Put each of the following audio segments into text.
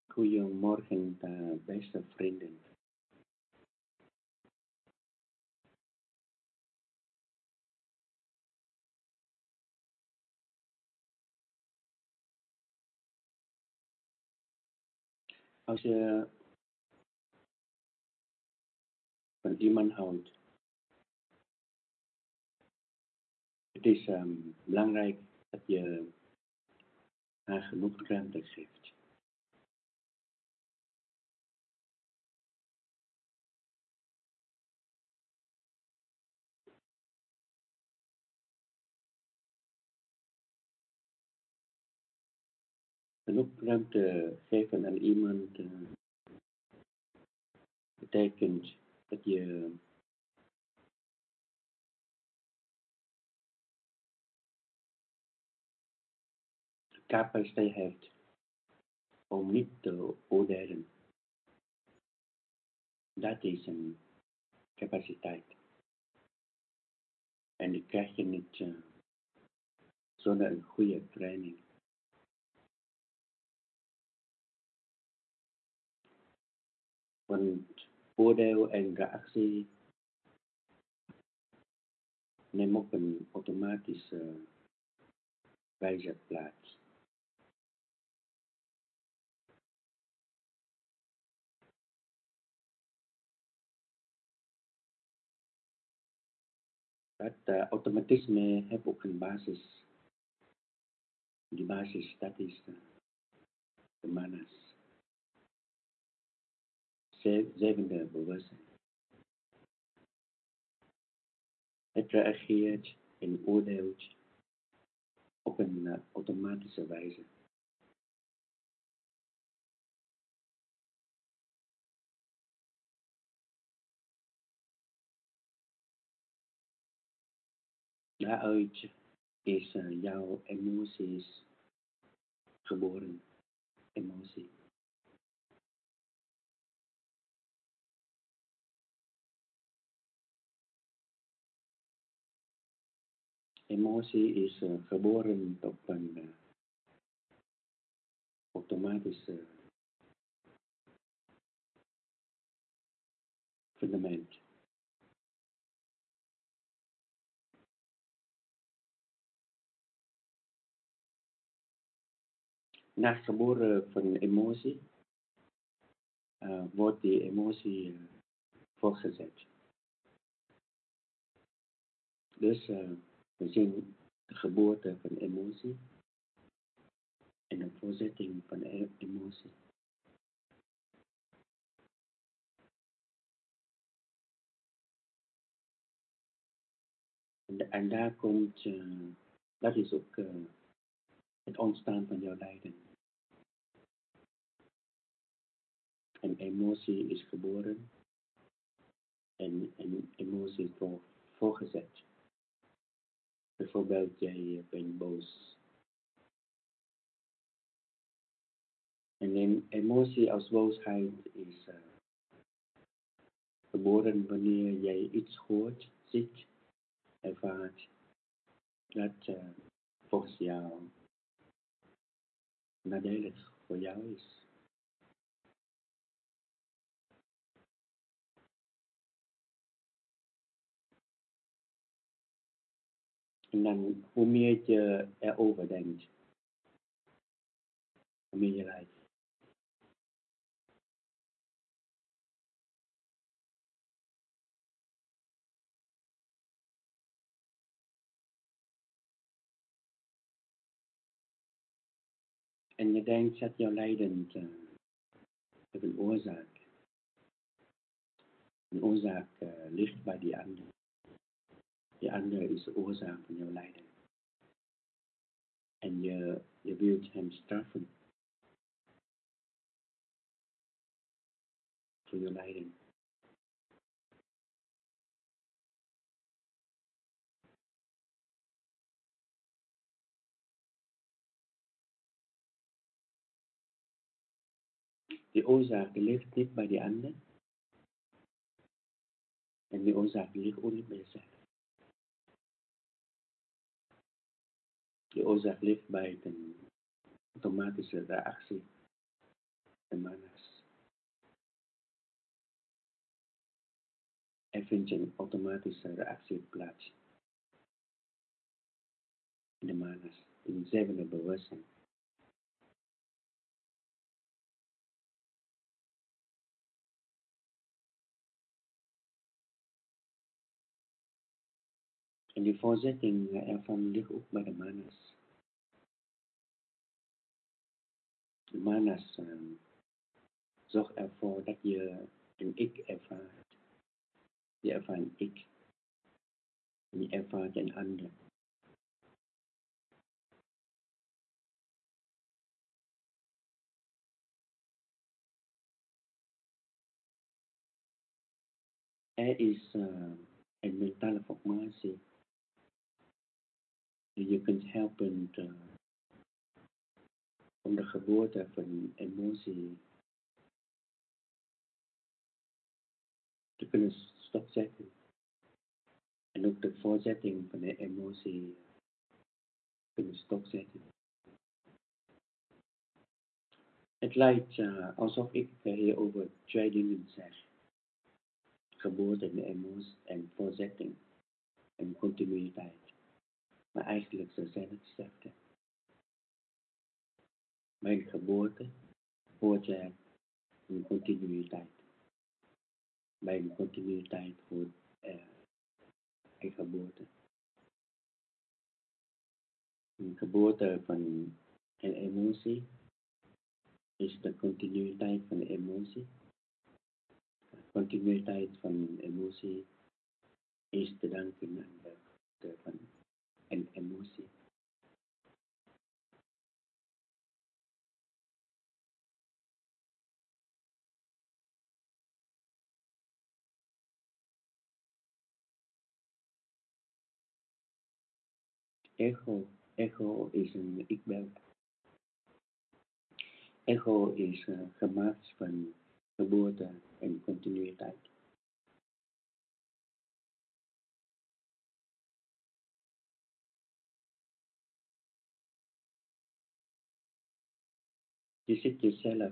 Goedemorgen, beste vrienden. Als je van iemand houdt, het is belangrijk dat je haar genoeg ruimte geeft. Genoeg ruimte geven aan iemand betekent dat je de capaciteit hebt om niet te oordelen. Dat is een capaciteit. En die krijg je niet zonder een goede training. Want oordeel en reactie nemen op een automatische wijze plaats. Dat automatisme heeft ook een basis. Die basis, dat is de manas. Zevende bewustzijn. Het reageert en oordeelt op een automatische wijze. Daaruit is jouw emoties geboren. Emotie. Emotie is geboren op een automatische fundament. Na geboren van emotie wordt die emotie voortgezet. Dus we zien de geboorte van emotie en de voortzetting van emotie. En daar komt, dat is ook het ontstaan van jouw lijden. En emotie is geboren en emotie is voorgezet. Bijvoorbeeld, jij bent boos. En een emotie als boosheid is geboren wanneer jij iets hoort, ziet, ervaart, dat volgens jou nadelig voor jou is. En dan, hoe meer je erover denkt, hoe meer je lijdt. En je denkt dat jouw lijden heeft een oorzaak. Een oorzaak ligt bij die ander. Die ander is de oorzaak van jouw lijden. En je wilt hem straffen voor je lijden. Die oorzaak ligt niet bij die ander. En die oorzaak ligt ook niet bij jezelf. Die oorzaak ligt bij een automatische reactie de manas. Er vindt een automatische reactie plaats in de manas, in zevende bewustzijn. En die voorzetting ervan ligt ook bij de manas. De manas zorgt ervoor dat je een ik ervaart. Je ervaart een ik. En je ervaart een ander. Er is een mentale formatie die je kunt helpen om de geboorte van emotie te kunnen stopzetten. En ook de voorzetting van de emotie kunnen stopzetten. Het lijkt alsof ik hier over twee dingen zeg. Geboorte en emotie en voorzetting en continuïteit. Maar eigenlijk ze zijn hetzelfde. Bij een geboorte hoort je een continuïteit. Bij een continuïteit hoort een geboorte. Een geboorte van een emotie is de continuïteit van de emotie. De continuïteit van een emotie is te danken aan de van een emotie. Ego is een ikbeeld. Ego is gemaakt van geboorte en continuïteit. Je ziet jezelf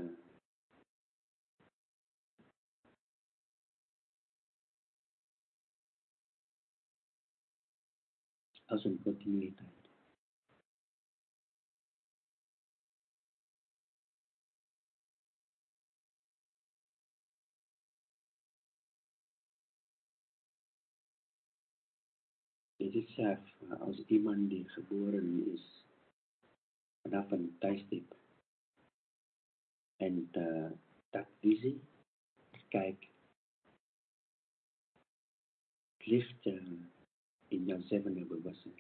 als een continuïteit. Je ziet zelf als iemand die geboren is vanaf een tijdstip. En dat visie, kijk, ligt in jouw zevende bewustzijn.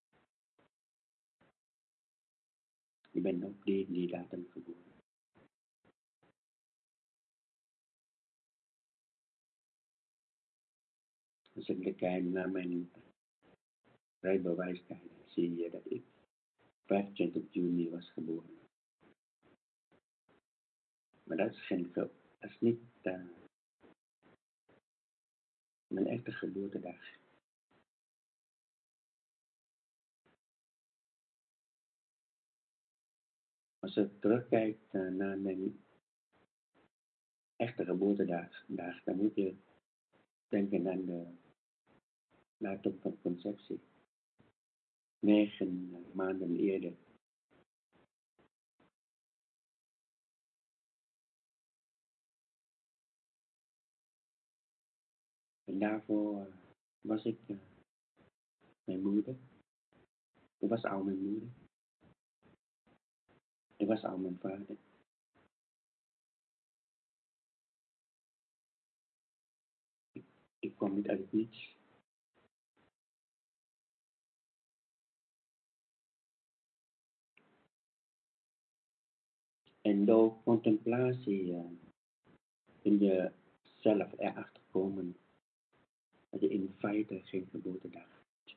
Je bent op die datum geboren. Als ik kijk naar mijn rijbewijs kijk, zie je dat ik 25 juni was geboren. Maar dat is geen dat is niet mijn echte geboortedag. Als ik terugkijk naar mijn echte geboortedag, dan moet je denken aan de datum van conceptie. 9 maanden eerder. En daarvoor was ik mijn moeder. Ik was al mijn moeder. Ik was al mijn vader. Ik kwam niet uit het niets. En door contemplatie kun je zelf erachter komen dat je in feite geen geboortedag hebt.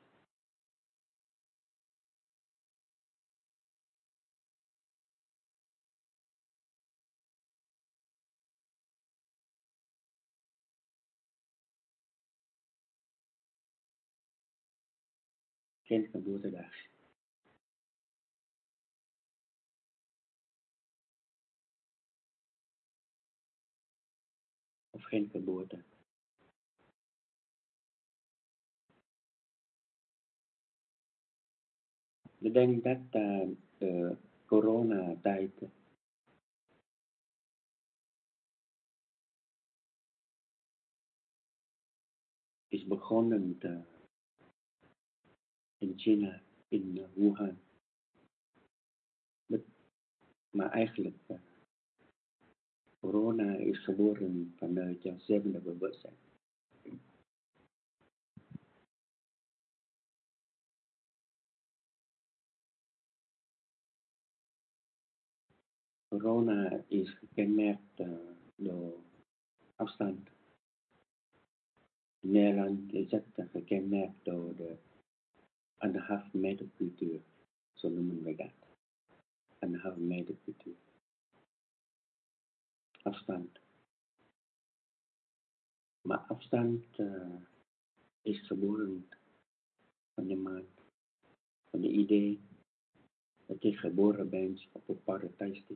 Geen geboortedag. geen geboorte. Ik denk dat de coronatijd is begonnen in China, in Wuhan. Maar eigenlijk, corona is geboren vanuit jouw zevende bewustzijn. Corona is gekenmerkt door afstand. In Nederland is het gekenmerkt door de 1,5 meter cultuur, zo noemen we dat. 1,5 meter cultuur. Afstand. Maar afstand is geboren van de maan, van het idee dat je geboren bent op een bepaalde tijdstip.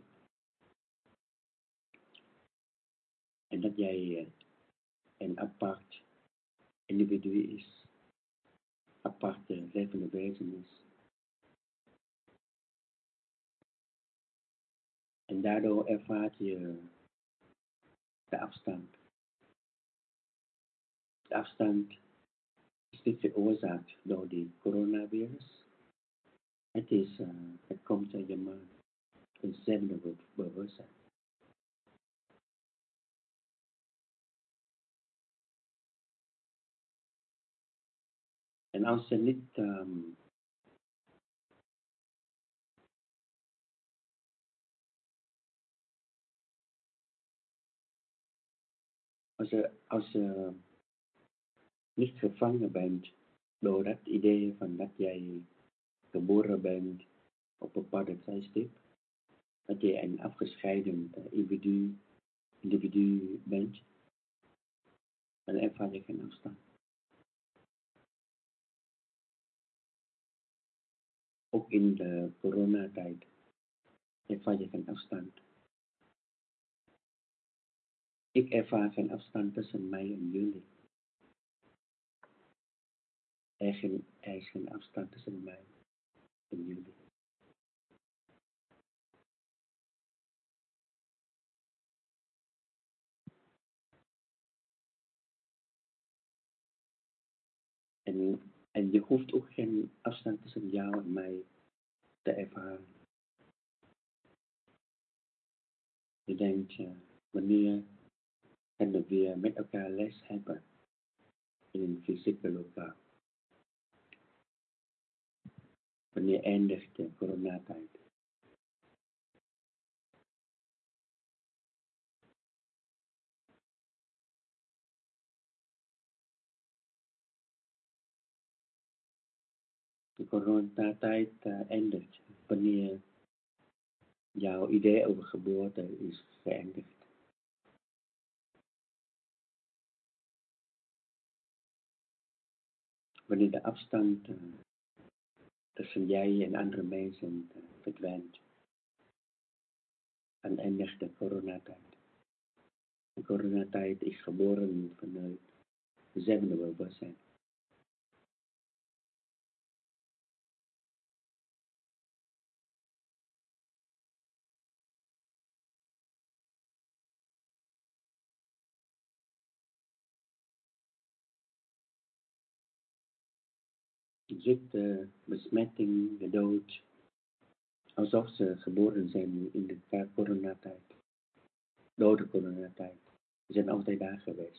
En dat jij een apart individu is, apart levende wezen is. En daardoor ervaart je de afstand. De afstand is niet veroorzaakt door die coronavirus. Het komt uit je maan, een zevende bewustzijn. En als je niet als je niet gevangen bent door dat idee van dat jij geboren bent op een bepaalde tijdstip, dat je een afgescheiden individu bent, dan ervaar je geen afstand. Ook in de coronatijd ervaar je geen afstand. Ik ervaar geen afstand tussen mij en jullie. Er is geen afstand tussen mij en jullie. En je hoeft ook geen afstand tussen jou en mij te ervaren. Je denkt, wanneer gaan we weer met elkaar les hebben in een fysieke lokaal? Wanneer eindigt de coronatijd? De coronatijd eindigt wanneer jouw idee over geboorte is geëindigd. Wanneer de afstand tussen jij en andere mensen verdwijnt. En eindigt de coronatijd. De coronatijd is geboren vanuit de zevende bewustzijn. Je ziet de besmetting, de dood, alsof ze geboren zijn in de coronatijd. Door de coronatijd. Ze zijn altijd daar geweest.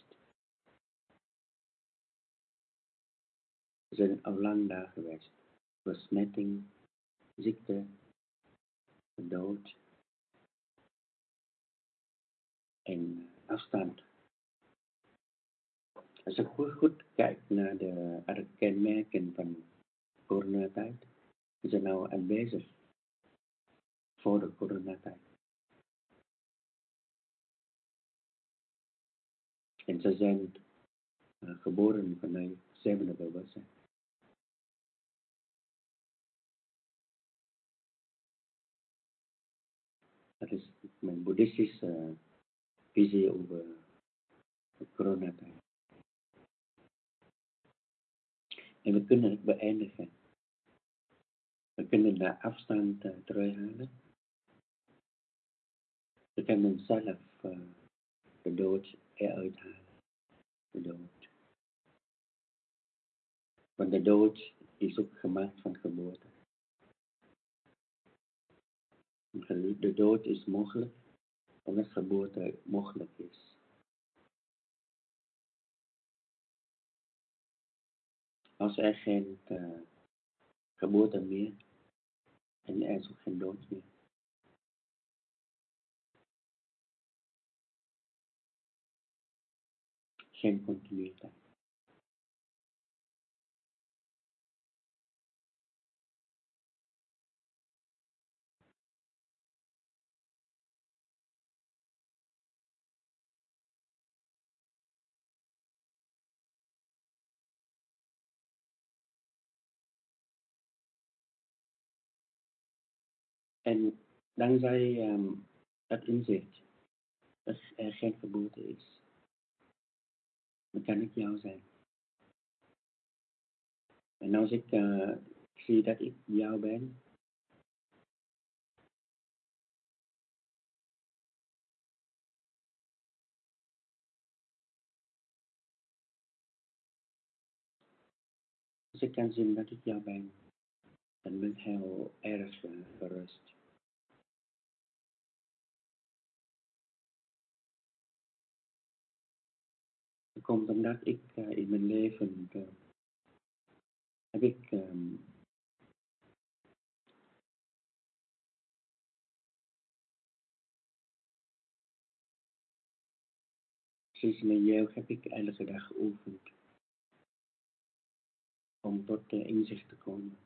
Ze zijn al lang daar geweest. Besmetting, ziekte, dood en afstand. Als je goed kijkt naar de kenmerken van coronatijd, ze zijn nou aanwezig voor de coronatijd. En ze zijn geboren vanuit zevende bewustzijn. Dat is mijn boeddhistische visie over de coronatijd. En we kunnen het beëindigen. We kunnen de afstand terughalen. We kunnen zelf de dood eruit halen. De dood. Want de dood is ook gemaakt van geboorte. De dood is mogelijk omdat geboorte mogelijk is. Als er geen geboorte meer en er is ook geen dood meer. Geen continuïteit. En dankzij dat inzicht dat er geen geboorte is, dan kan ik jou zijn. En als ik zie dat ik jou ben, als ik kan zien dat ik jou ben, dan ben ik heel erg gerust. Dat komt omdat ik in mijn leven heb ik sinds mijn jeugd heb ik elke dag geoefend om tot inzicht te komen.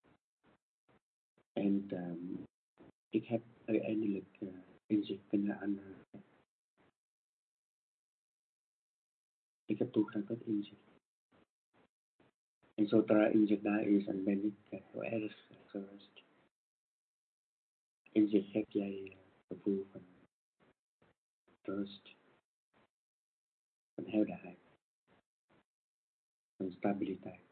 En ik heb uiteindelijk inzicht kunnen aanraken. Ik heb toegang tot inzicht. En zodra inzicht daar is, dan ben ik heel erg gerust. Inzicht geeft jij gevoel van rust, van helderheid, van stabiliteit.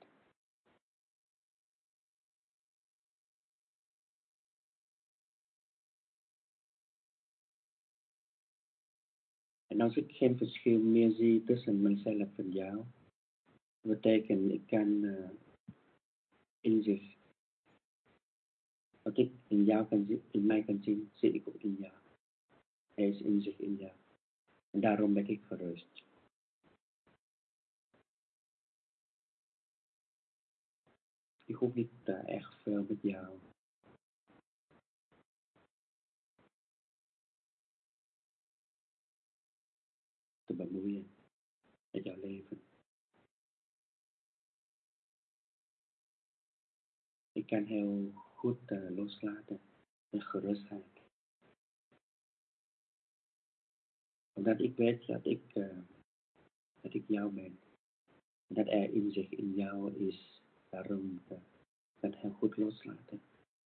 En als ik geen verschil meer zie tussen mezelf en jou, dat betekent ik kan inzicht, wat ik in jou kan zien, in mij kan zien, zie ik ook in jou. Er is inzicht in jou. En daarom ben ik gerust. Ik hoef niet echt veel met jou te bemoeien, met jouw leven. Ik kan heel goed loslaten en gerustheid. Omdat ik weet dat ik jou ben. Dat er inzicht in jou is. Daarom kan ik heel goed loslaten.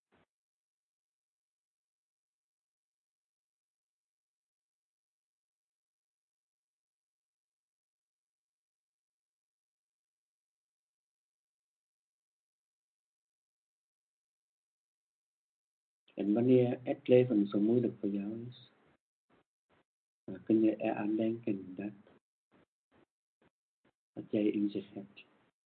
En wanneer het leven zo moeilijk voor jou is, dan kun je eraan denken dat jij inzicht hebt.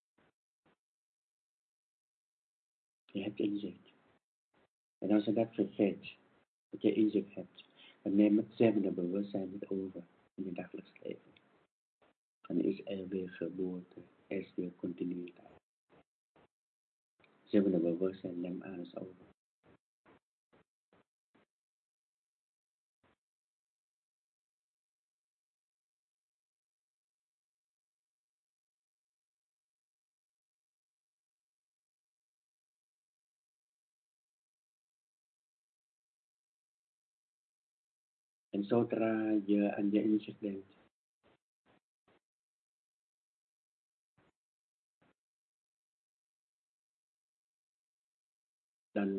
Je hebt inzicht. En als je dat vergeet, dat je inzicht hebt, dan neemt het zevende bewustzijn het over in je dagelijks leven. Dan is er weer geboorte, er is weer continuïteit. Zevende bewustzijn neemt alles over. En zodra je aan je inzicht denkt, dan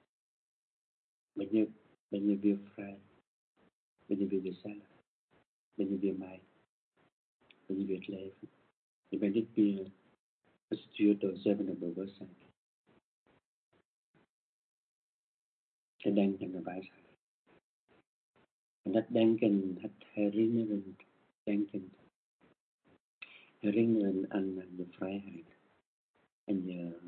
ben je weer vrij, ben je weer jezelf. ben je weer mij, ben je weer het leven. Je bent niet meer gestuurd door zevende bewustzijn. Je denkt aan de wijsheid. En dat denken, het herinnerend denken, herinneren aan je vrijheid en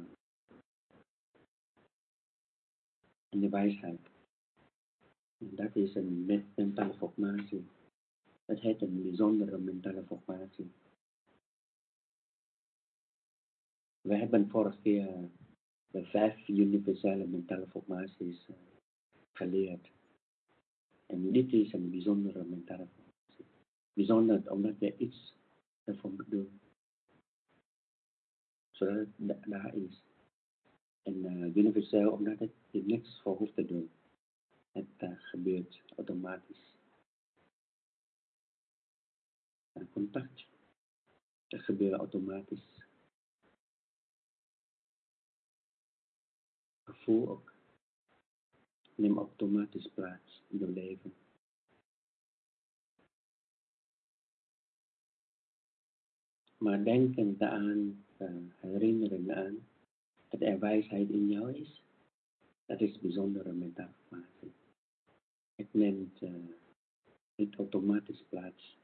je wijsheid. En dat is een mentale formatie. Dat heet een bijzondere mentale formatie. We hebben vorige keer de 5 universele mentale formaties geleerd. En dit is een bijzondere mentale formatie. Bijzonder omdat je iets ervoor moet doen. Zodat het daar is. En universeel omdat je niks voor hoeft te doen. Het gebeurt automatisch. Contact. Dat gebeurt automatisch. Gevoel ook. Neem automatisch plaats in je leven. Maar denken aan, herinneren aan dat er wijsheid in jou is, dat is bijzondere metaformatie. Het neemt niet automatisch plaats.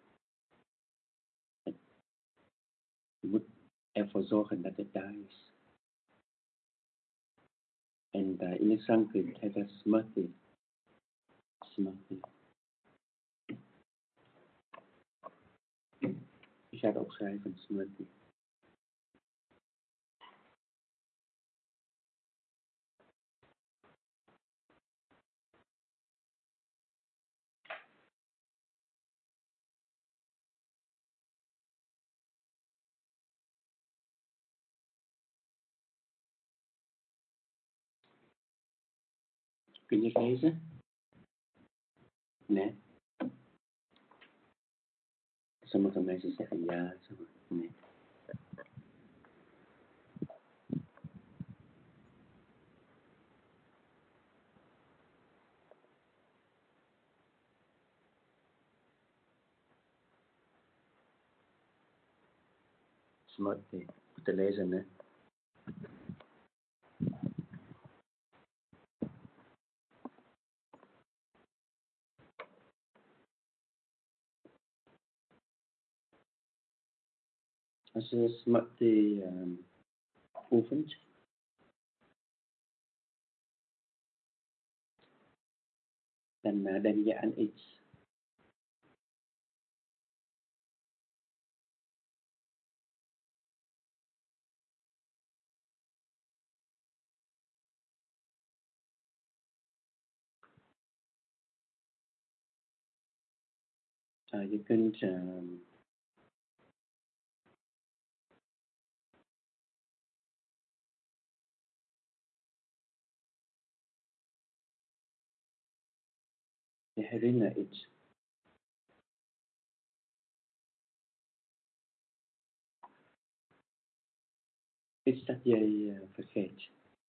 Je moet ervoor zorgen dat het daar is. En in het Sanskriet heet het smrti. Smrti. Ik ga het opschrijven, smrti. Kun je het lezen? Nee. Sommige mensen zeggen ja, sommige nee. Smrti. Goed te lezen, hè? Als je smrti oefent, dan denk je aan iets. Je kunt je herinnert iets. Iets dat jij vergeet.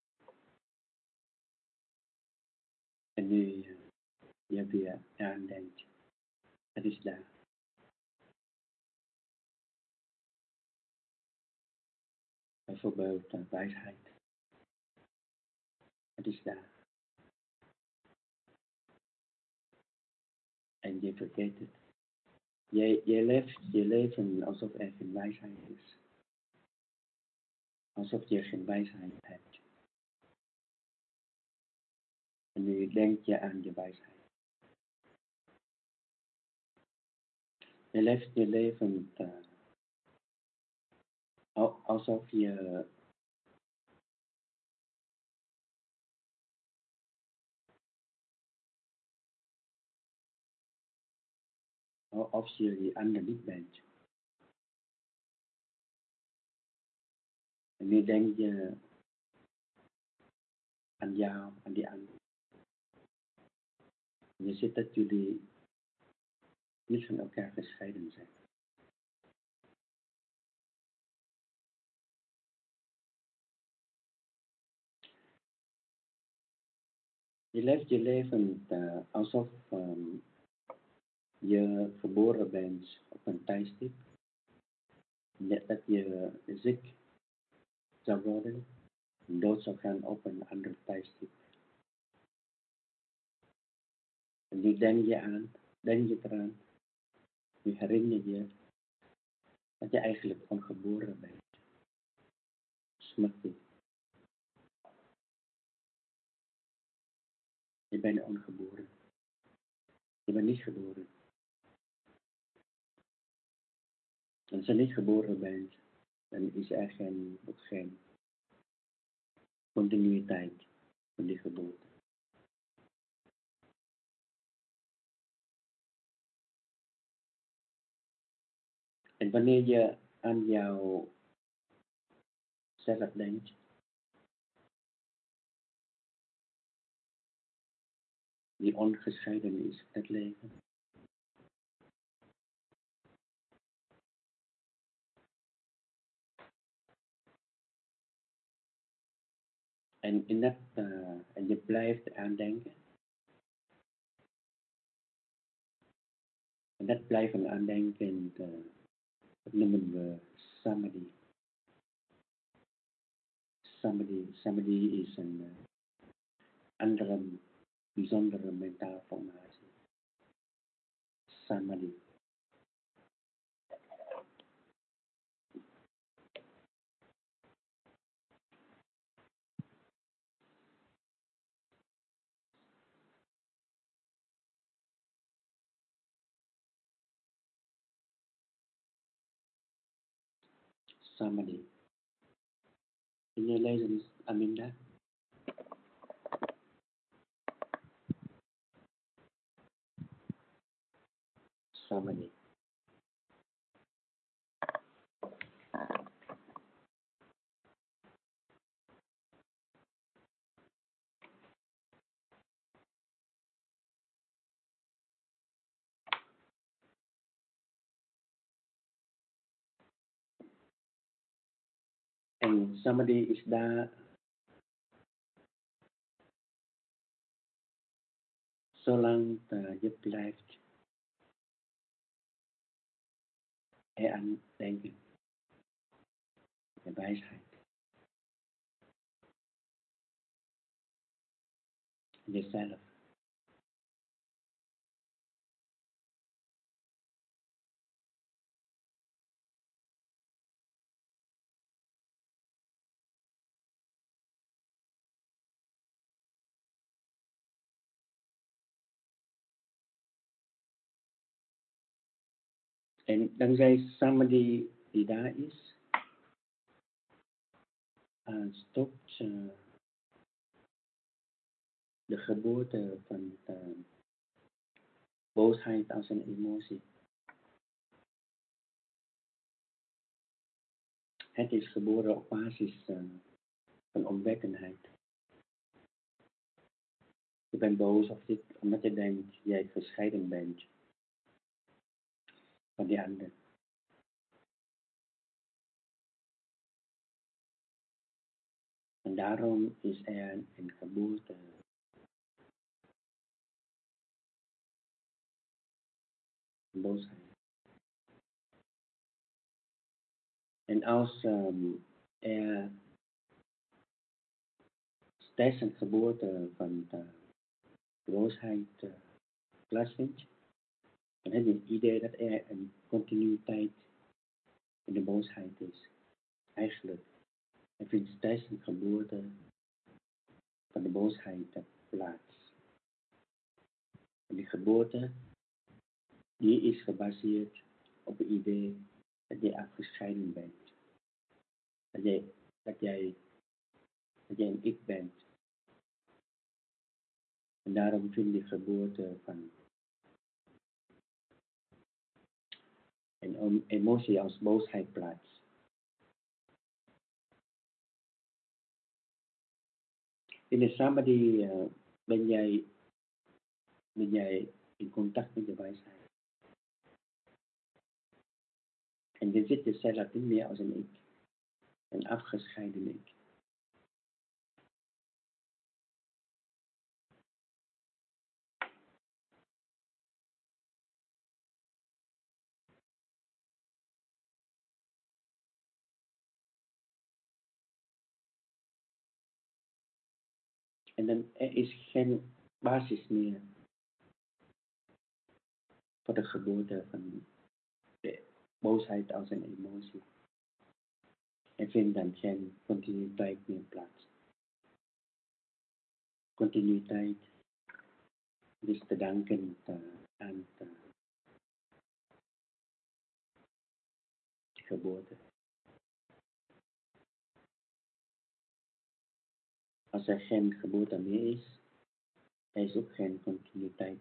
En nu je weer aan denkt. Dat is daar. Bijvoorbeeld wijsheid. Het is daar. En je vergeet het. Je leeft je leven alsof er geen wijsheid is. Alsof je geen wijsheid hebt. En nu denk je aan je wijsheid. Je leeft je leven alsof je of je die ander niet bent. En nu denk je aan jou, aan die ander. En je ziet dat jullie niet van elkaar gescheiden zijn. Je leeft je leven alsof je geboren bent op een tijdstip, net dat je ziek zou worden, dood zou gaan op een ander tijdstip. En nu denk je eraan, nu herinner je dat je eigenlijk ongeboren bent. Smaakt je. Je bent ongeboren. Je bent niet geboren. En als je niet geboren bent, dan is er ook geen continuïteit van die geboorte. En wanneer je aan jouw zelf denkt, die ongescheiden is van het leven, en je blijft aandenken, en dat blijven aandenken, dat noemen we samadhi. Samadhi is een andere bijzondere mentaalformatie. Samadhi. Samadhi. Kun je lezen, Aminda? Samadhi. En samadhi is daar zolang je blijft eraan denken. De wijsheid. Jezelf. En dankzij samadhi die daar is, stopt de geboorte van de boosheid als een emotie. Het is geboren op basis van onwetendheid. Je bent boos omdat je denkt jij gescheiden bent van die ander. En daarom is er een geboorte. Boosheid. En als er steeds een geboorte van de boosheid plaatsvindt, dan heb je het idee dat er een continuïteit in de boosheid is. Eigenlijk, er vindt steeds een geboorte van de boosheid plaats. En die geboorte, die is gebaseerd op het idee dat je afgescheiden bent. Dat jij een ik bent. En daarom vindt die geboorte van een emotie als boosheid plaats. In de samadhi ben jij in contact met de wijsheid. En je ziet jezelf niet meer als een ik, een afgescheiden ik. En dan er is geen basis meer voor de geboorte van de boosheid als een emotie. Er vindt dan geen continuïteit meer plaats. Continuïteit is te danken aan de geboorte. Als er geen geboorte meer is, er is ook geen continuïteit.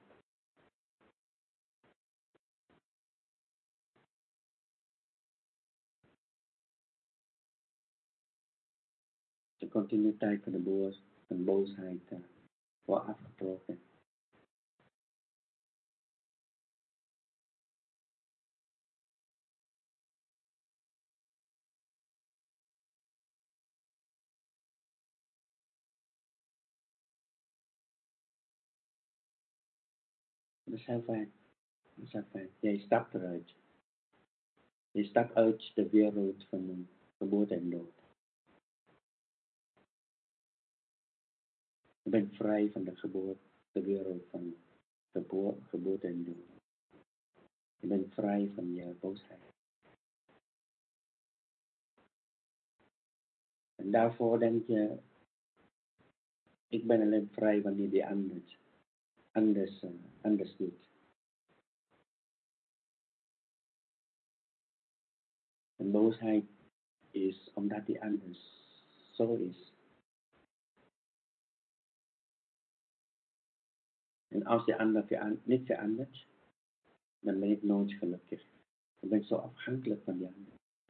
De continuïteit van de boosheid wordt afgebroken. Dat is heel fijn. Dat is heel fijn. Jij stapt eruit. Je stapt uit de wereld van de geboorte en dood. Je bent vrij van de wereld van geboorte en dood. Je bent vrij van je boosheid. En daarvoor denk je, ik ben alleen vrij wanneer die anders doet. En boosheid is omdat die anders zo is. En als die ander niet verandert, dan ben ik nooit gelukkig. Dan ben ik zo afhankelijk van die ander.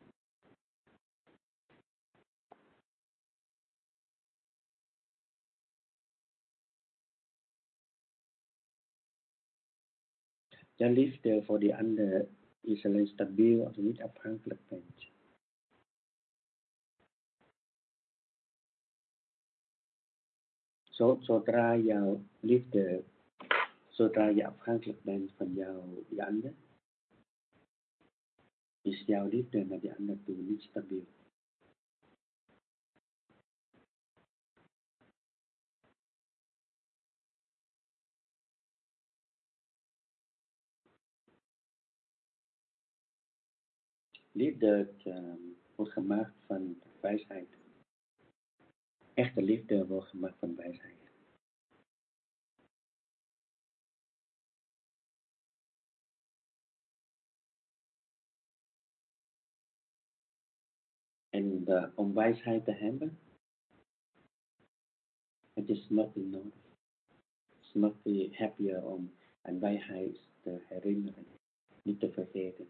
De liefde voor die ander is alleen stabiel als je niet afhankelijk bent. Zodra je afhankelijk bent van die ander, is jouw liefde naar die ander toe niet stabiel. Liefde wordt gemaakt van wijsheid. Echte liefde wordt gemaakt van wijsheid. En om wijsheid te hebben, het is smrti nodig. Smrti heb je om aan wijsheid te herinneren, niet te vergeten.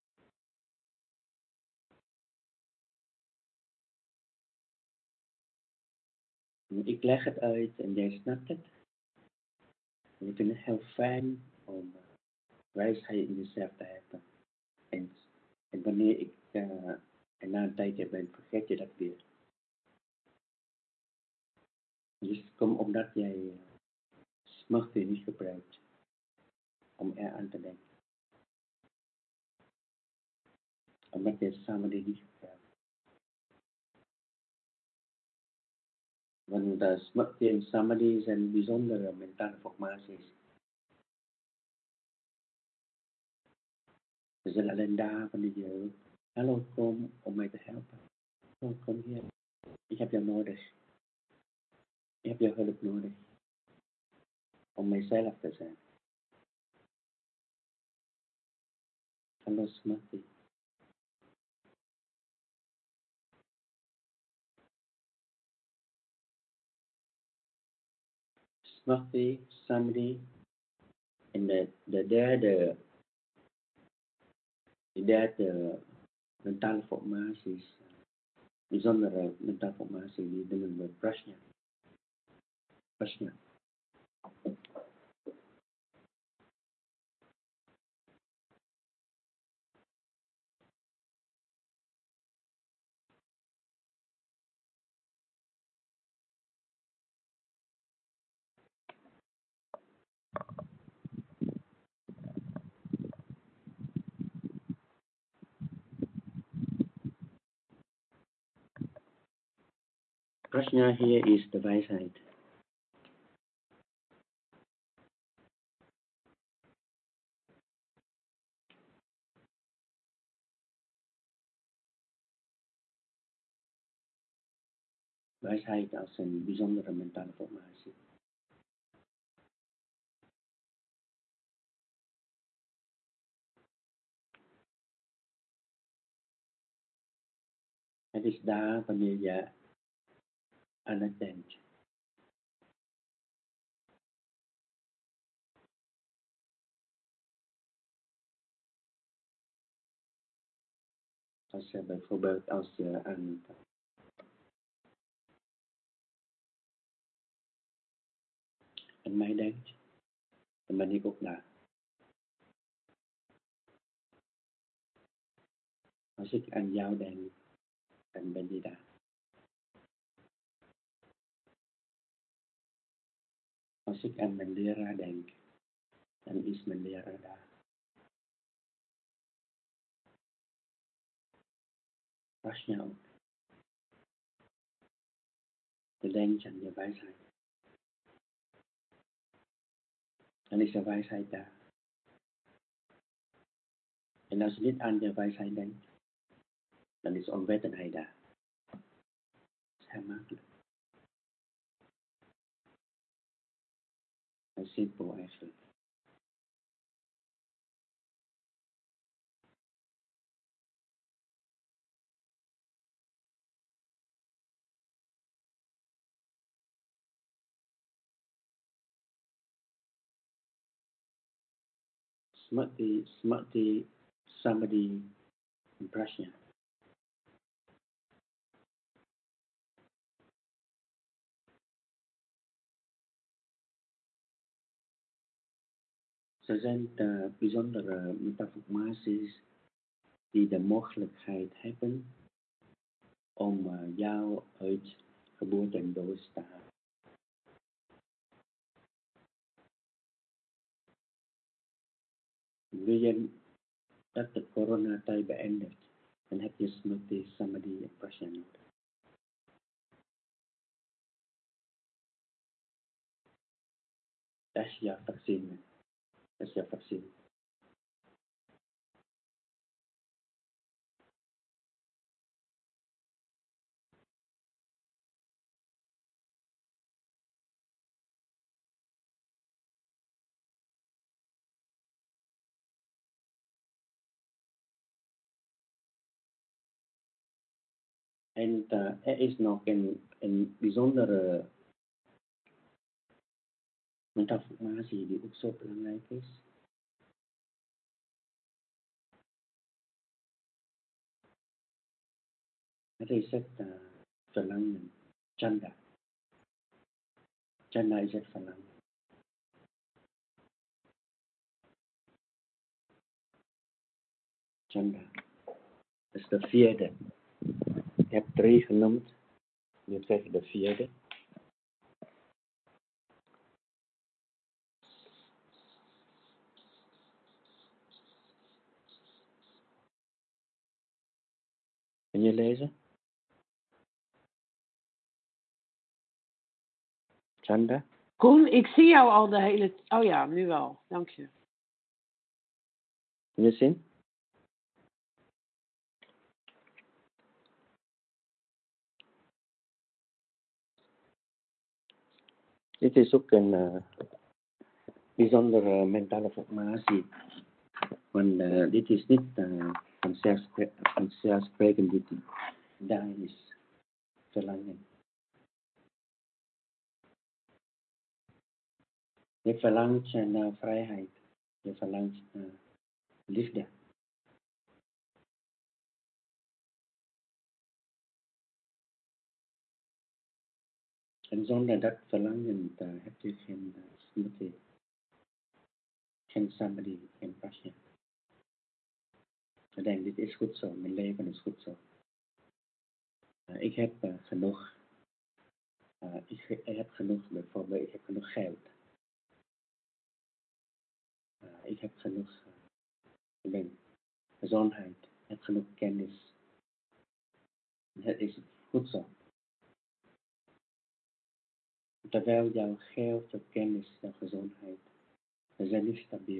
Ik leg het uit en jij snapt het. En ik vind het heel fijn om wijsheid in jezelf te hebben. En wanneer ik en na een tijdje ben, vergeet je dat weer. Dus het komt omdat jij smrti niet gebruikt om er aan te denken. Omdat je samadhi niet gebruikt. Want smrti en samadhi zijn bijzondere mentale formaties. Ze zijn alleen daar wanneer je hallo, kom om mij te helpen. Kom hier. Ik heb jou nodig. Ik heb jouw hulp nodig. Om mijzelf te zijn. Hallo smrti. Smrti, samadhi. En de derde mentale formaties. Bijzondere mentale formatie die noemen we prajna. Prajna. Prajna hier is de wijsheid. wijsheid als een bijzondere mentale formatie. Het is daar wanneer je aan het denkt. Als je bijvoorbeeld aan mij denkt, dan ben ik ook daar. Als ik aan jou denk, dan ben je daar. Als ik aan mijn leraar denk, dan is mijn leraar daar. Als je ook. Je denkt aan je wijsheid. Dan is de wijsheid daar. En als je niet aan je wijsheid denkt, dan is onwetendheid daar. Dat is heel makkelijk. Heel simpel eigenlijk. Smarty, somebody impression. Ze zijn bijzondere metaformaties die de mogelijkheid hebben om jou uit geboorte en dood te halen. Wil je dat de coronatijd beëindigt, dan heb je Smarty somebody impression nodig. Dat is jouw vaccin. Dat is jouw vaccin. En er is nog een bijzondere metaformatie die ook zo belangrijk is. Het is het verlangen. Chanda. Chanda is het verlangen. Chanda. Dat is de vierde. Ik heb 3 genoemd. Nu krijg je de vierde. Kun je lezen? Chanda? Koen, ik zie jou al de hele... Oh ja, nu wel. Dank je. Kun je zien? Dit is ook een bijzondere mentale formatie. Want dit is niet vanzelfsprekend dit daar is verlangen. Je verlangt naar vrijheid. Je verlangt naar liefde. En zonder dat verlangen heb je geen smriti, geen samadhi, geen passion. Ik denk, dit is goed zo, mijn leven is goed zo. Ik heb genoeg. Ik heb genoeg, bijvoorbeeld, ik heb genoeg geld. Ik heb genoeg gezondheid. Ik heb genoeg kennis. Het is goed zo. Terwijl jouw geld, jouw kennis, jouw gezondheid, ze zijn niet stabiel.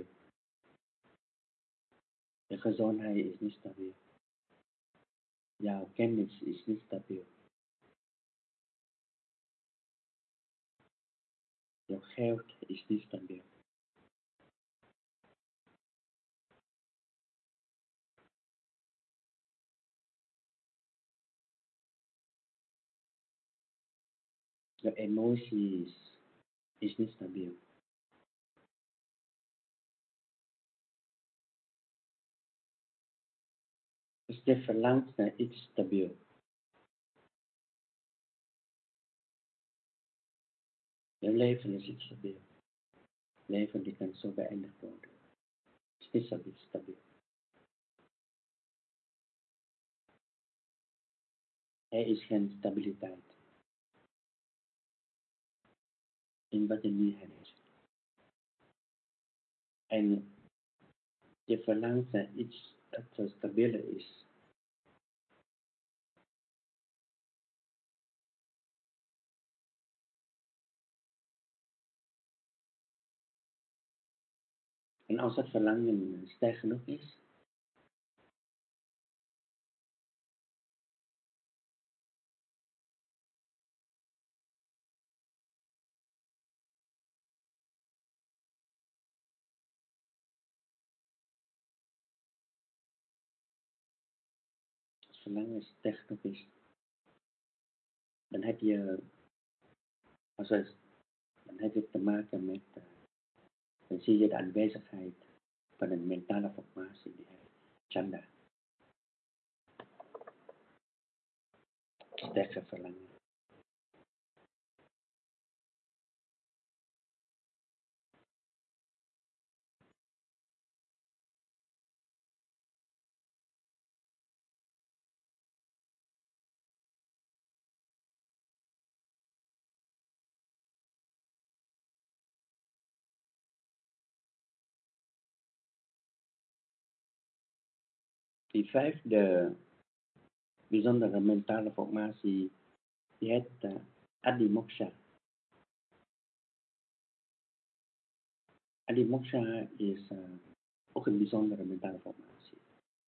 Je gezondheid is niet stabiel. Jouw kennis is niet stabiel. Jouw geld is niet stabiel. Jouw emoties is niet stabiel. Dus je verlangt naar iets stabiel. Jouw leven is niet stabiel. Leven die kan zo beëindigd worden. Het is niet stabiel. Er is geen stabiliteit in wat je nu hebt. En je verlangt naar iets dat zo stabiel is. En als dat verlangen sterk genoeg is, als verlangen sterk genoeg is, dan heb je, dan heb je te maken met, dan zie je de aanwezigheid van een mentale formatie die heet Chanda. Sterke verlangen. Die vijfde bijzondere mentale formatie, die heet Adimoksha. Adimoksha is ook een bijzondere mentale formatie.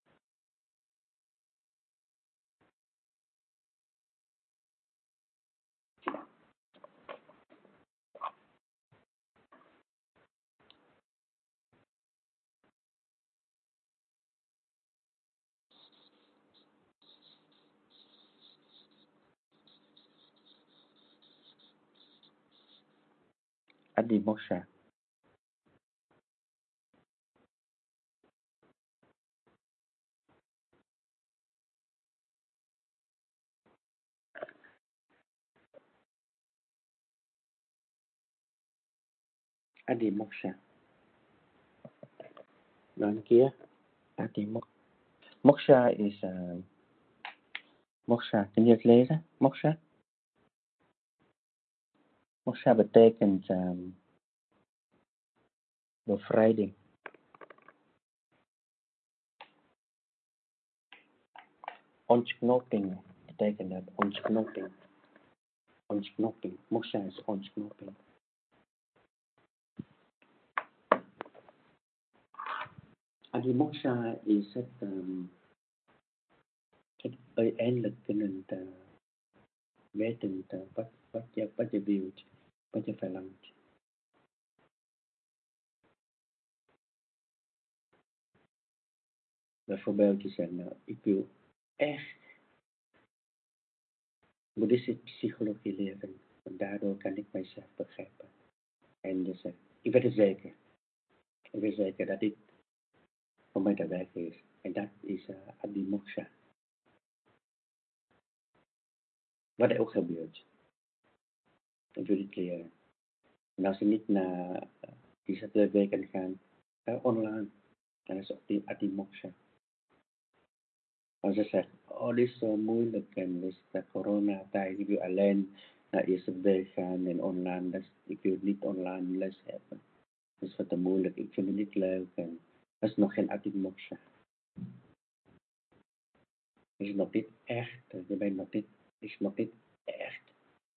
Adimoksha. Adimoksha. Nog een keer. Adimoksha. Moksha is, moksha, kun je het lezen? Moksha? Moksha betekent bevrijding. Ontknoping betekent dat. Ontknoping. Ontknoping. Moksha is ontknoping. Adimoksha is het uiteindelijk kunnen weten wat je wilt, wat je verlangt. Bijvoorbeeld je zegt, nou, ik wil echt boeddhistische psychologie leren, want daardoor kan ik mijzelf begrijpen. En je zegt, ik weet het zeker. Ik weet zeker dat dit voor mij te werken is. En dat is Adimoksha. Wat er ook gebeurt. Ik wil dit leren. En als je niet naar deze 2 weken gaan, online, dan is ook die Adimoksha. Als je zegt, oh, dit is zo moeilijk en dit is de coronatijd, ik wil alleen naar eerste week gaan en online, dus ik wil niet online les hebben. Dat is wat te moeilijk, ik vind het niet leuk en dat is nog geen Adimoksha. Het is nog niet echt, je bent nog niet, het is nog niet echt.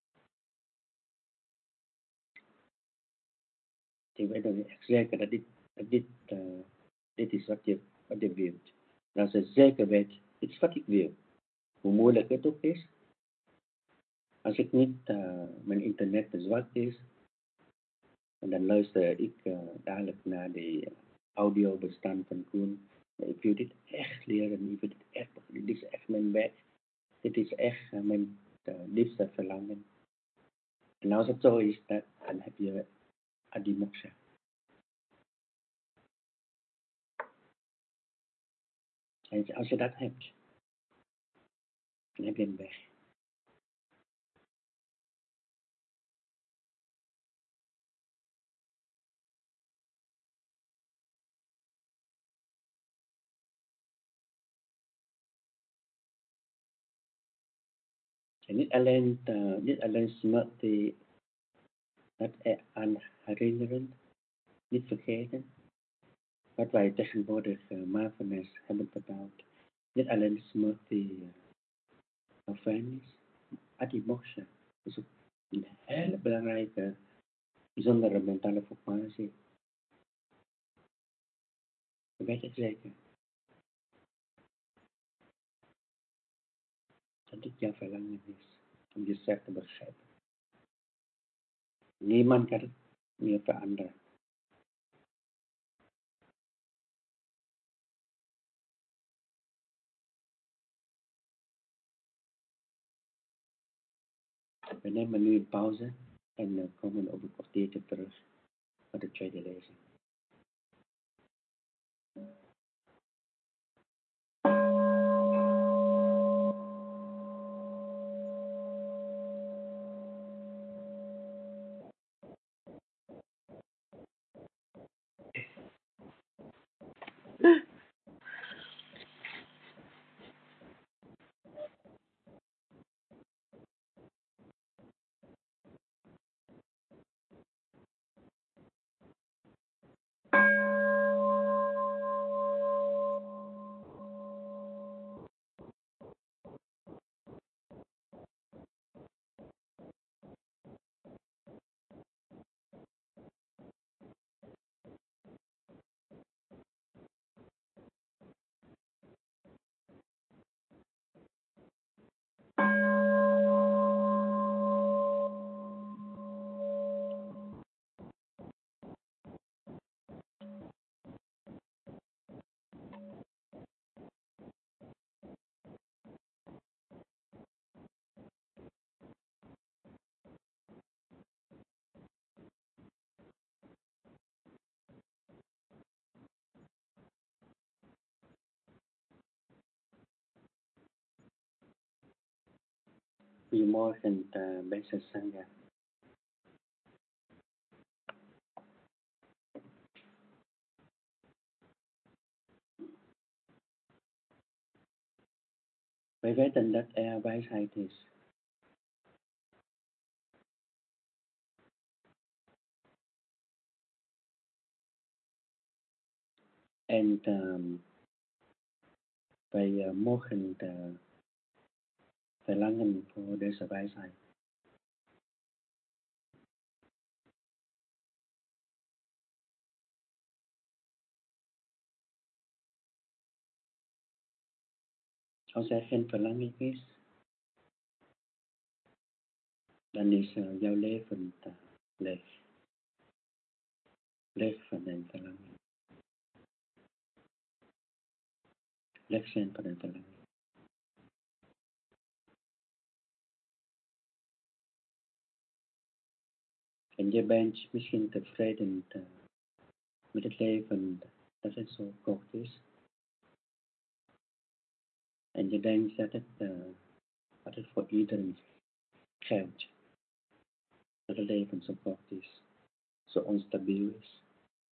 Ik weet nog niet echt zeker dat dit is wat je wilt. En als je zeker weet, dit is wat ik wil, hoe moeilijk het ook is, als ik niet, mijn internet te zwak is, En dan luister ik dadelijk naar de audiobestand van Koen. Ik wil dit echt leren, ik wil dit echt, dit is echt mijn weg. Dit is echt mijn diepste verlangen. En als het zo is, dan heb je Adimoksha. En als je dat hebt, dan heb je een weg. En niet alleen smrti, dat aan herinneren, niet vergeten, wat wij tegenwoordig mindfulness hebben vertaald. Niet alleen smrti awareness, Adimoksha is ook een hele belangrijke, bijzondere mentale formatie. Ik weet het zeker, dat dit jouw verlangen is, om jezelf te begrijpen. Niemand kan het meer veranderen. We nemen nu een pauze en komen over een kwartiertje terug voor de tweede lezing. Goedemorgen, beste Sangha. Wij weten dat er wijsheid is. En wij mogen verlangen voor deze wijsheid. Als er geen verlangen is, dan is jouw leven leeg. Leeg van een verlangen. Leeg zijn van een verlangen. En je bent misschien tevreden met het leven dat het zo kort is. En je denkt dat het voor iedereen geldt. Dat het leven zo kort is. Zo onstabiel is.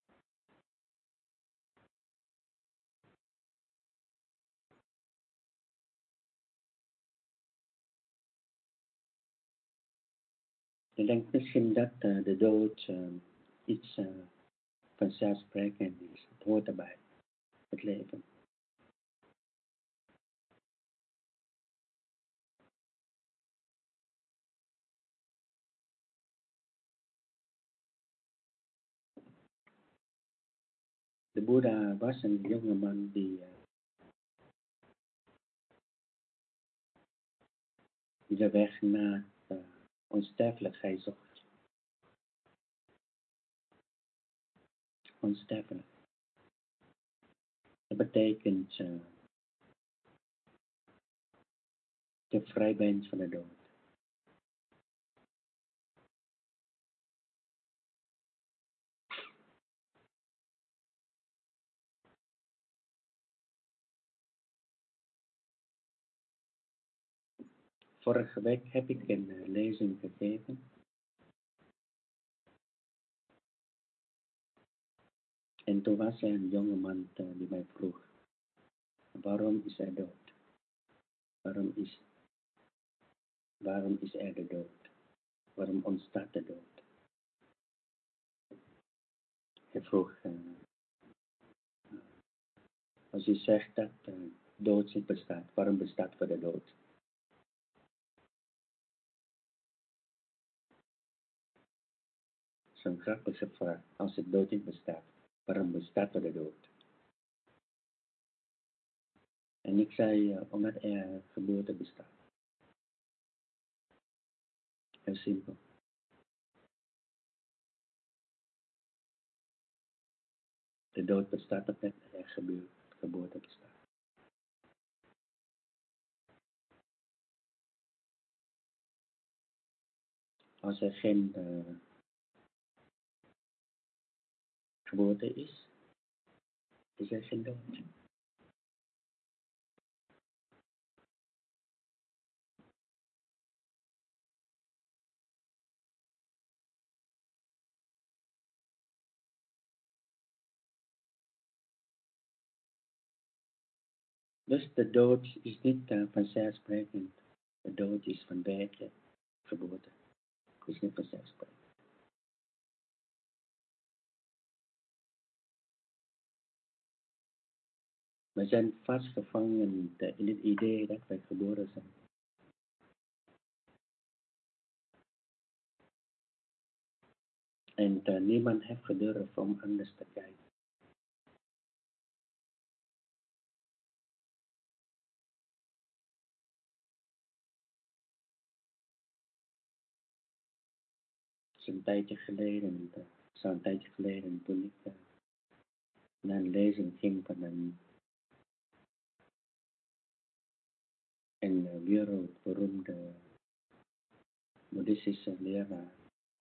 Je denkt misschien dat de dood iets vanzelfsprekend is. Het hoort erbij. Het leven. De Boeddha was een jongeman die de weg naar onsterfelijkheid zocht. onsterfelijk. Dat betekent je vrij bent van de dood. Vorige week heb ik een lezing gegeven. En toen was er een jongeman die mij vroeg, waarom is er dood? Waarom is er de dood? Waarom ontstaat de dood? Hij vroeg, als u zegt dat dood niet bestaat, waarom bestaat voor de dood? Zo'n grappige vraag. Als het dood niet bestaat, waarom bestaat er de dood? En ik zei, omdat er geboorte bestaat. Heel simpel. De dood bestaat omdat er geboorte bestaat. Als er geen geboorte is er geen dood. Dus de dood is niet vanzelfsprekend. De dood is vanwege geboorte. Het is niet vanzelfsprekend. We zijn vastgevangen in het idee dat wij geboren zijn. En niemand heeft gedurfd om anders te kijken. Zo'n tijdje geleden, toen ik naar een lezing ging van een wereldberoemde boeddhistische leraar.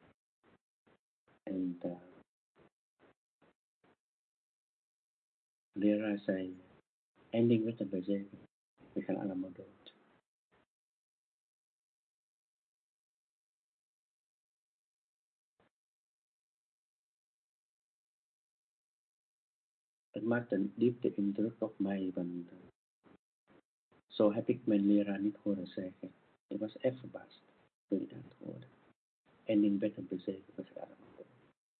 En de leraar zei, één ding weet ik bij zeker, we gaan allemaal dood. Het maakt een diepe indruk op mij, want zo heb ik mijn leraar niet horen zeggen. Ik was echt verbaasd toen ik dat hoorde. En in bed en bezeten was het allemaal dood.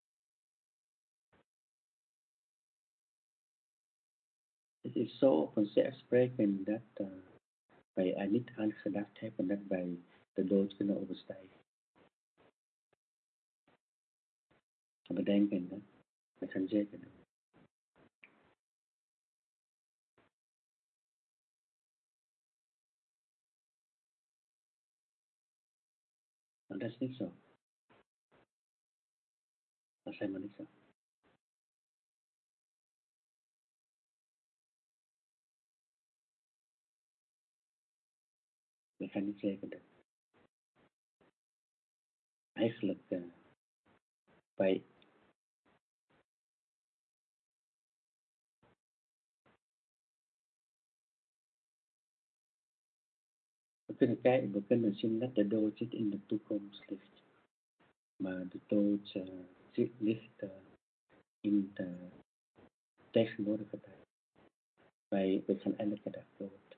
Het is zo vanzelfsprekend dat wij er niet aan gedacht hebben dat wij de dood kunnen overstijgen. We denken dat we gaan zeker doen. Maar dat is niet zo. Dat is helemaal niet zo. We gaan niet zeker doen. Eigenlijk, wij we kunnen kijken, we kunnen zien dat de dood niet in de toekomst ligt. Maar de dood ligt in de tegenwoordige tijd. We gaan elke dag dood.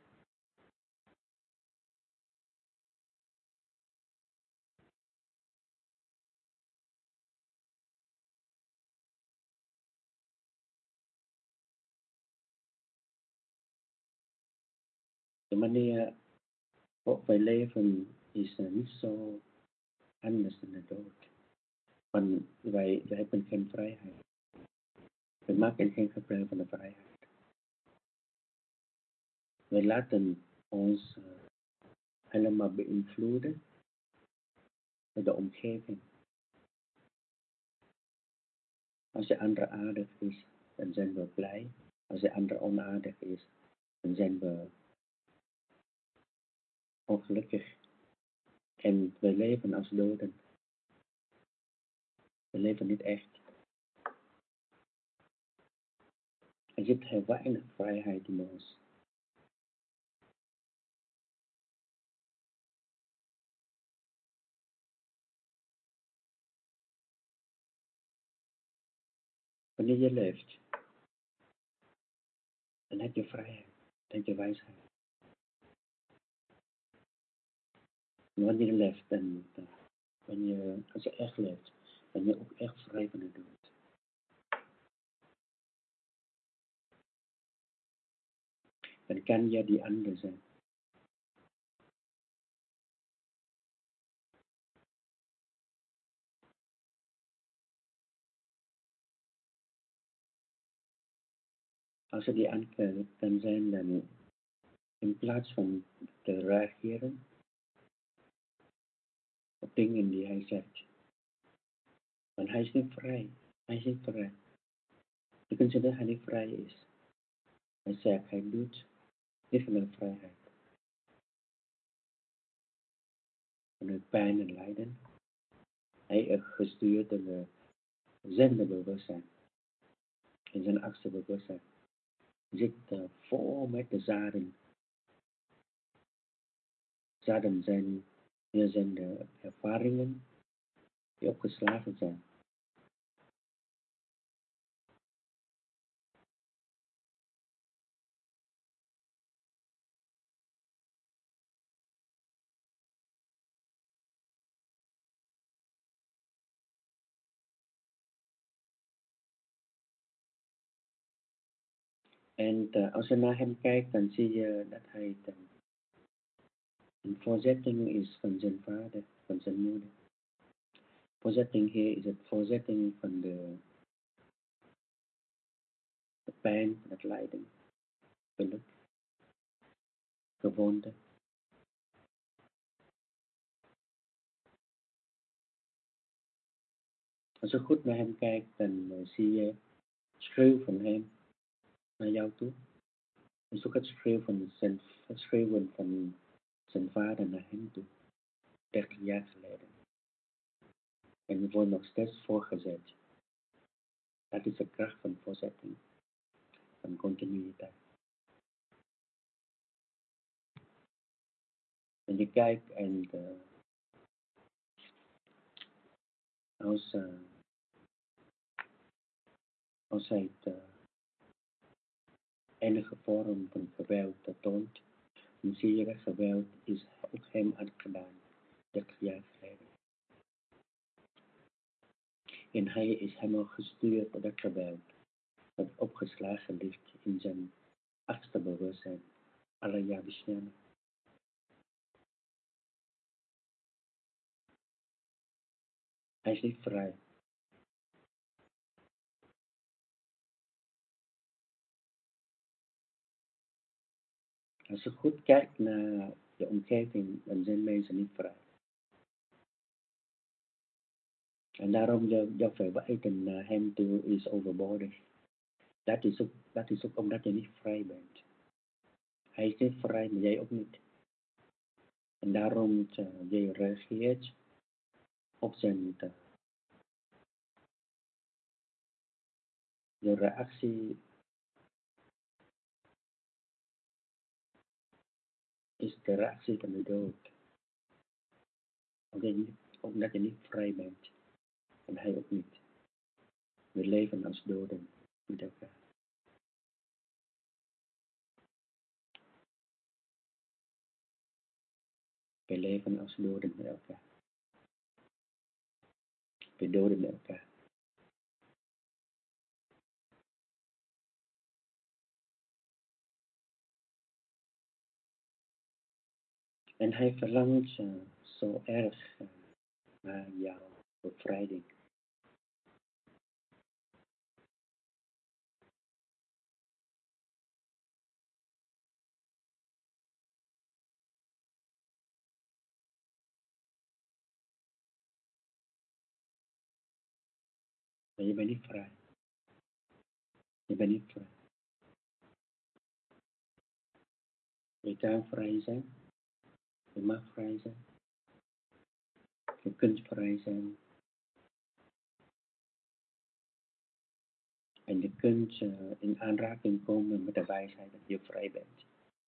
De manier waarop wij leven is niet zo anders dan de dood. Want wij hebben geen vrijheid. We maken geen gebruik van de vrijheid. We laten ons helemaal beïnvloeden door de omgeving. Als de ander aardig is, dan zijn we blij. Als de ander onaardig is, dan zijn we ongelukkig. En we leven als doden. We leven niet echt. Er zit heel weinig vrijheid in ons. Wanneer je leeft, dan heb je vrijheid. Dan heb je wijsheid. En wanneer je leeft, als je echt leeft, ben je ook echt vrij van de dood. Dan kan je die ander zijn. Als je die ander kan zijn, dan in plaats van te reageren op dingen die hij zegt. Want hij is niet vrij. Hij is niet vrij. Je kunt zeggen dat hij niet vrij is. Hij zegt, hij doet niet vanuit vrijheid. Vanuit pijn en lijden. Hij is gestuurd door de zenderbewustzijn. In zijn achtste bewustzijn. Zit vol met de zaden. Zaden zijn de ervaringen die opgeslagen zijn. En als je naar hem kijkt, dan zie je dat hij een voorzetting is van zijn vader, van zijn moeder. Voorzetting hier is het voorzetting van de pijn, van het lijden, geluk, gewoonte. Als je goed naar hem kijkt, dan zie je schreeuw van hem naar jou toe. Dus ook het schreeuwen van zijn vader naar hem toe, 30 jaar geleden. En je wordt nog steeds voorgezet. Dat is de kracht van voorzetting, van continuïteit. En je kijkt en als hij het enige vorm van geweld toont, dan zie je dat geweld is ook hem aangedaan, 30 jaar geleden. En hij is helemaal gestuurd door dat geweld, dat opgeslagen ligt in zijn achtste bewustzijn, alle jaar beschermen. Hij is niet vrij. Als je goed kijkt naar de omgeving, dan zijn mensen niet vrij. En daarom jouw verwijten naar hem toe is overbodig. Dat is ook omdat je niet vrij bent. Hij is niet vrij, maar jij ook niet. En daarom jij reageert op zijn je reactie is de reactie van de dood. Omdat je niet vrij bent. En hij ook niet. We leven als doden met elkaar. We leven als doden met elkaar. We doden met elkaar. En hij verlangt zo erg naar jouw bevrijding. Maar je bent niet vrij. Je bent niet vrij. Je kan vrij zijn. Je mag vrij zijn. Je kunt vrij zijn. En je kunt in aanraking komen met de wijsheid dat je vrij bent.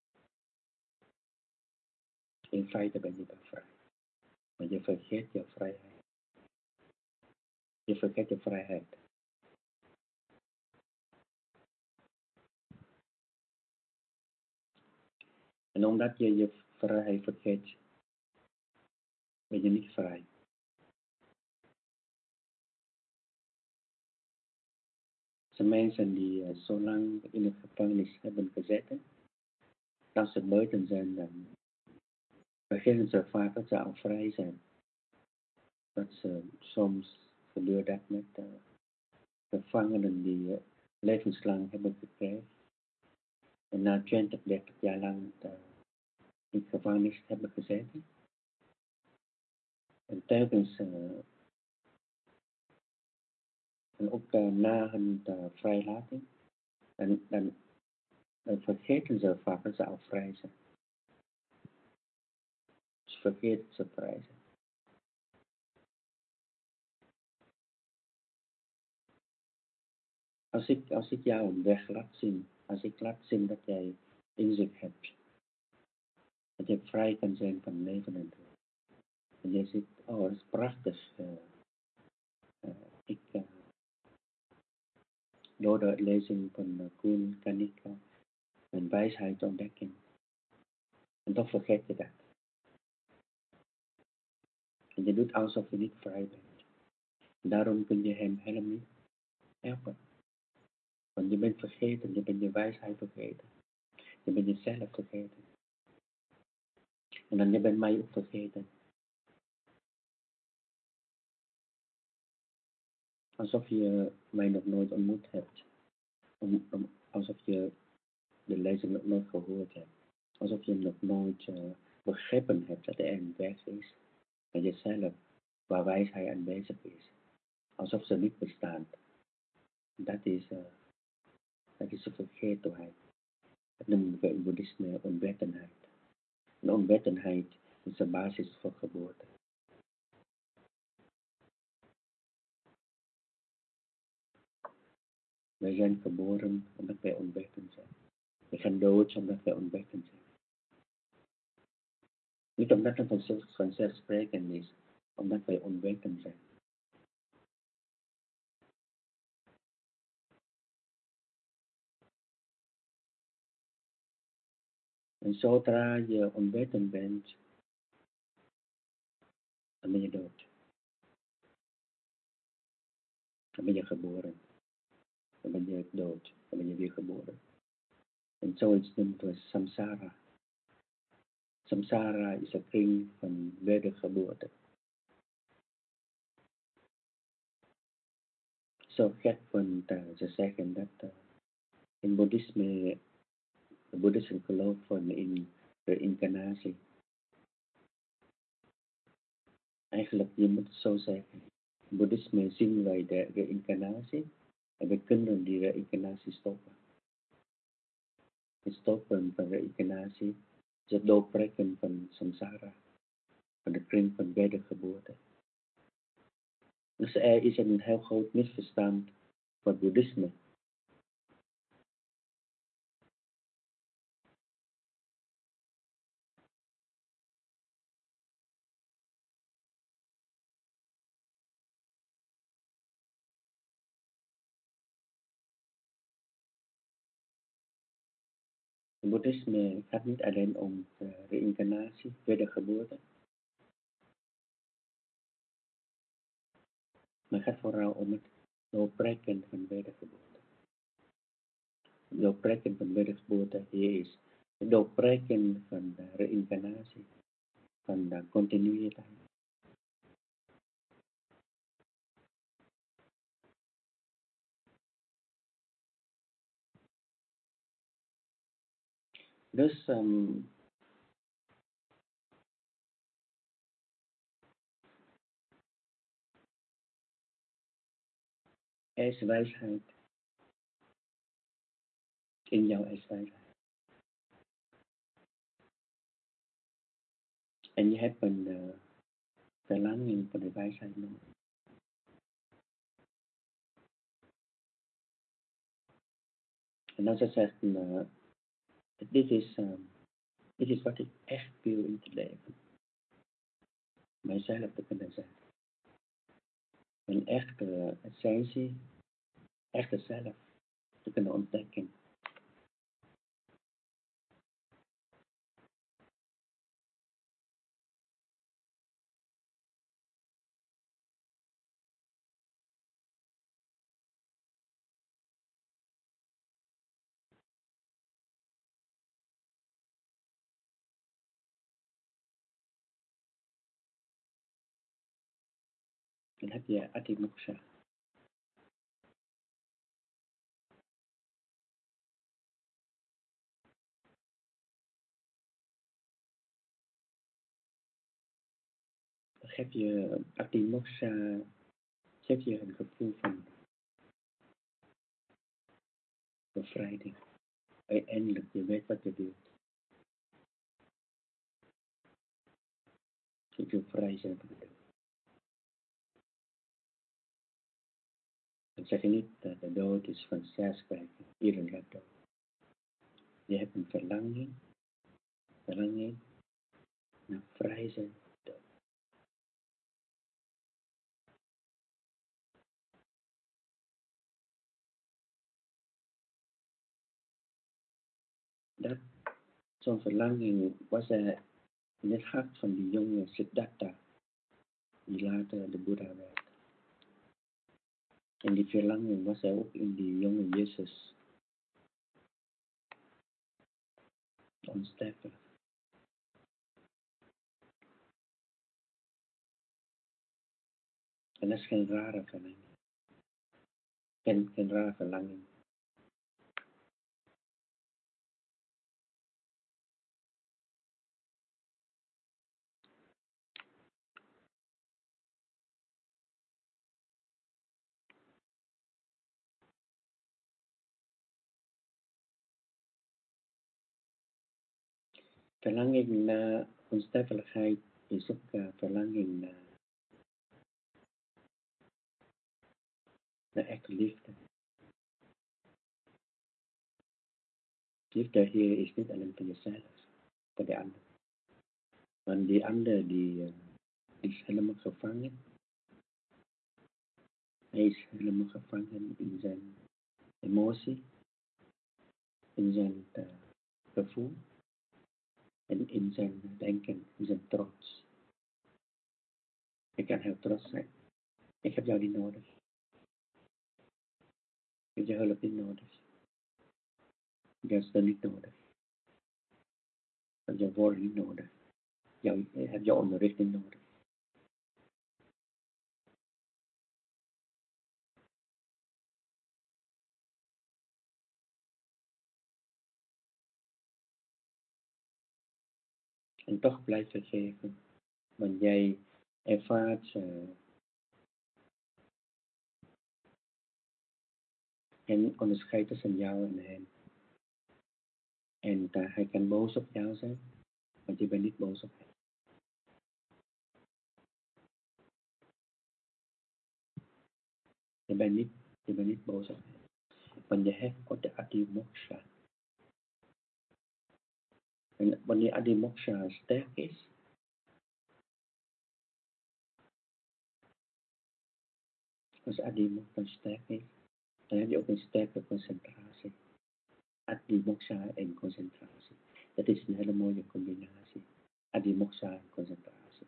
In feite ben je wel vrij. Maar je vergeet je vrijheid. Je vergeet je vrijheid. En omdat je je vrijheid vergeet, ben je niet vrij. Er zijn mensen die zo lang in de gevangenis hebben gezeten, als ze buiten zijn, dan vergeten ze vaak dat ze al vrij zijn. Dat ze soms gebeurt dat met gevangenen die levenslang hebben gekregen. En na 20, 30 jaar lang in gevangenis hebben gezeten. En telkens, en ook na hun vrijlating, dan vergeten ze vaak dat ze al vrij zijn. Ze vergeten dat ze vrij zijn. Als ik jou een weg laat zien, als ik laat zien dat jij inzicht hebt, dat je vrij kan zijn van leven en dood. En je ziet, oh, dat is prachtig. Door de lezing van Koen kan ik mijn wijsheid ontdekken. En dan vergeet je dat. En je doet alsof je niet vrij bent. Daarom kun je hem helemaal niet helpen. Want je bent vergeten, je bent je wijsheid vergeten. Je bent jezelf vergeten. En dan je bent mij ook vergeten. Alsof je mij nog nooit ontmoet hebt. Alsof je de lezing nog nooit gehoord hebt. Alsof je nog nooit begrepen hebt dat er een weg is. Met jezelf, waar wijsheid aanwezig is. Alsof ze niet bestaan. Dat is de vergetelheid. Dat noemen we in boeddhisme onwetendheid. En onwetendheid is de basis voor geboorte. Wij zijn geboren omdat wij onwetend zijn. We gaan dood omdat wij onwetend zijn. Niet omdat het vanzelfsprekend is, omdat wij onwetend zijn. En zodra je onwetend bent, dan ben je dood. Dan ben je geboren. Dan ben je dood. Dan ben je weer geboren. En zoiets noemen we samsara. Samsara is een kring van wedergeboorte. Zo gek, want ze zeggen dat in boeddhisme, de boeddhisten geloven in reïncarnatie. Eigenlijk, je moet het zo zeggen. In boeddhisme zien wij de reïncarnatie en we kunnen die reïncarnatie stoppen. Het stoppen van reïncarnatie is het doorbreken van samsara, van de kring van wedergeboorte. Dus er is een heel groot misverstand van boeddhisme. Boeddhisme gaat niet alleen om reïncarnatie, wedergeboorte, maar het gaat vooral om het doorbreken van wedergeboorte. Het doorbreken van wedergeboorte hier is het doorbreken van de reïncarnatie, van de continuïteit. Dus er is wijsheid in jouw ervaring. En je hebt een verlanging voor de wijsheid nodig. En als je zegt, dit is wat ik echt wil in het leven. Mijzelf te kunnen zijn. Een echte essentie, echte zelf te kunnen ontdekken. Dan heb je Adimoksha. Dan geef je Adimoksha, geef je een gevoel van bevrijding. Eindelijk, je weet wat je wilt. Je wil vrij zijn van het. Dan zeg je niet dat de dood is van zelfspreken. Iedereen gaat dood. Je hebt een verlanging naar vrij zijn. Dat, zo'n verlanging was er in het hart van die jonge Siddhartha, die later de Boeddha werd. En die verlanging was er ook in die jonge Jezus. Onsterfelijk. En dat is geen rare verlanging. Geen rare verlanging. Verlanging naar onsterfelijkheid is ook verlanging naar echte liefde. Liefde hier is niet alleen voor jezelf, voor de ander. Want die ander die is helemaal gevangen. Hij is helemaal gevangen in zijn emotie, in zijn gevoel en in zijn denken, in zijn trots. Ik kan heel trots zijn. Ik heb jou niet nodig. Ik heb je hulp niet nodig. Ik heb ze niet nodig. Ik heb je woorden niet nodig. Ik heb je onderricht niet nodig. En toch blijf je geven. Want jij ervaart en onderscheidt tussen jou en hem. En hij kan boos op jou zijn, want je bent niet boos op hem. Je bent niet boos op hem. Want je hebt ook de Adimoksha. En wanneer Adimoksha sterk is, als Adimoksha sterk is, dan heb je ook een sterke concentratie. Adimoksha en concentratie. Dat is een hele mooie combinatie. Adimoksha en concentratie.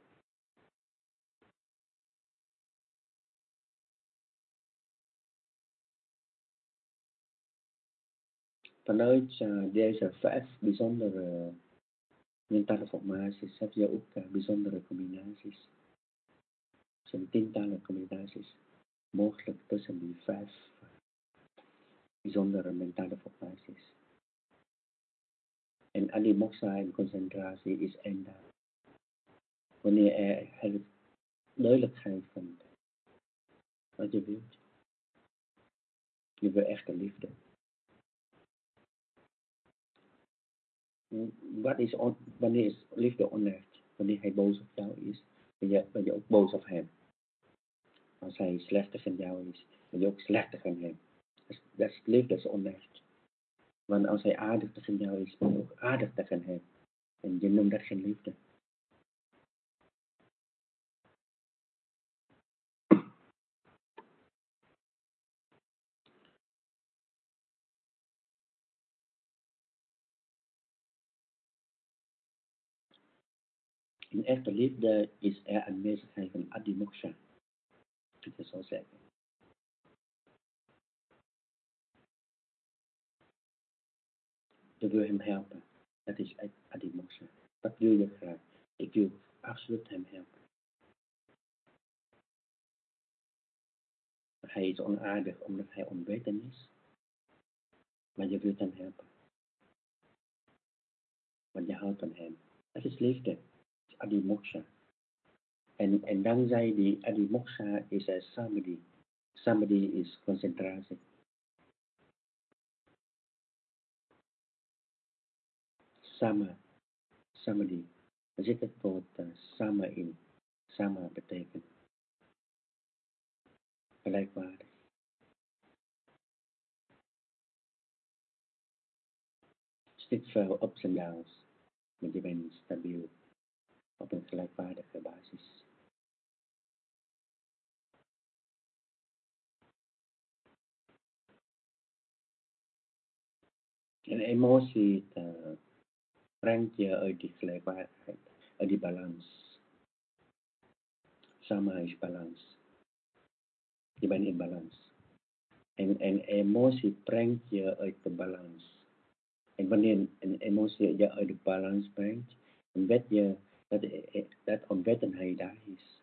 Vanuit deze 5 bijzondere mentale formaties heb je ook bijzondere combinaties. Er zijn tientallen combinaties mogelijk tussen die 5 bijzondere mentale formaties. En Adimoksha en concentratie is één daar. Wanneer er duidelijkheid van wat je wilt. Je wil echte liefde. Wat is wanneer is liefde onecht? Wanneer hij boos op jou is, ben je ook boos op hem. Als hij slecht tegen jou is, ben je ook slecht tegen hem. Dat is liefde, dat is onecht. Want als hij aardig tegen jou is, ben je ook aardig tegen hem. En je noemt dat geen liefde. Een echte liefde is er aanwezigheid van adimoksha. Dat is zo zeggen. Je wil hem helpen. Dat is adimoksha. Wat wil je graag? Ik wil absoluut hem helpen. Hij is onaardig omdat hij onwetend is. Maar je wilt hem helpen. Want je houdt van hem. Dat is liefde. Dat is adimoksha. En dankzij die adimoksha is er samadhi. Samadhi is concentratie. Samadhi. Er zit het woord sama in. Sama betekent gelijkwaardig. Het is niet veel ups en downs, maar je bent stabiel op een gelijkwaardige basis. En emotie brengt je uit die gelijkwaardigheid, uit die balans. Sama is balans. Je bent in balans. En emotie brengt je uit de balans. En wanneer een emotie je uit de balans brengt, dan weet je dat onwetendheid daar is.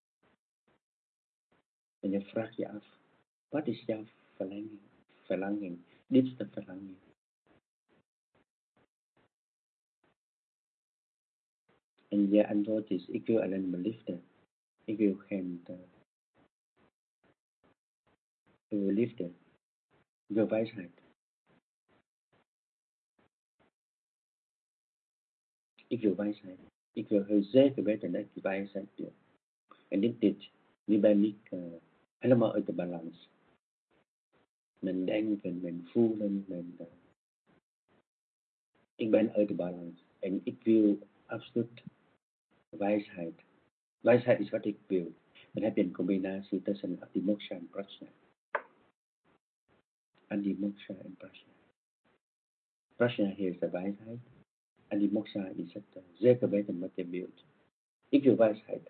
En je vraagt je af, wat is jouw verlangen? Dit is de verlangen. En je antwoord is, ik wil alleen maar liefde. Ik wil geen ik wil liefde. Ik wil wijsheid. Ik wil wijsheid. Ik wil heel zeker weten dat ik wijsheid wil. En dit. Nu ben ik helemaal uit de balans. Mijn denken, mijn voelen, ik ben uit de balans. En ik wil absoluut wijsheid. Wijsheid is wat ik wil. Dan heb je een combinatie tussen adimoksha en prajna. Adimoksha en prajna. Prajna is de wijsheid. Adimoksha is het zeker weten wat je wilt. Ik wil wijsheid.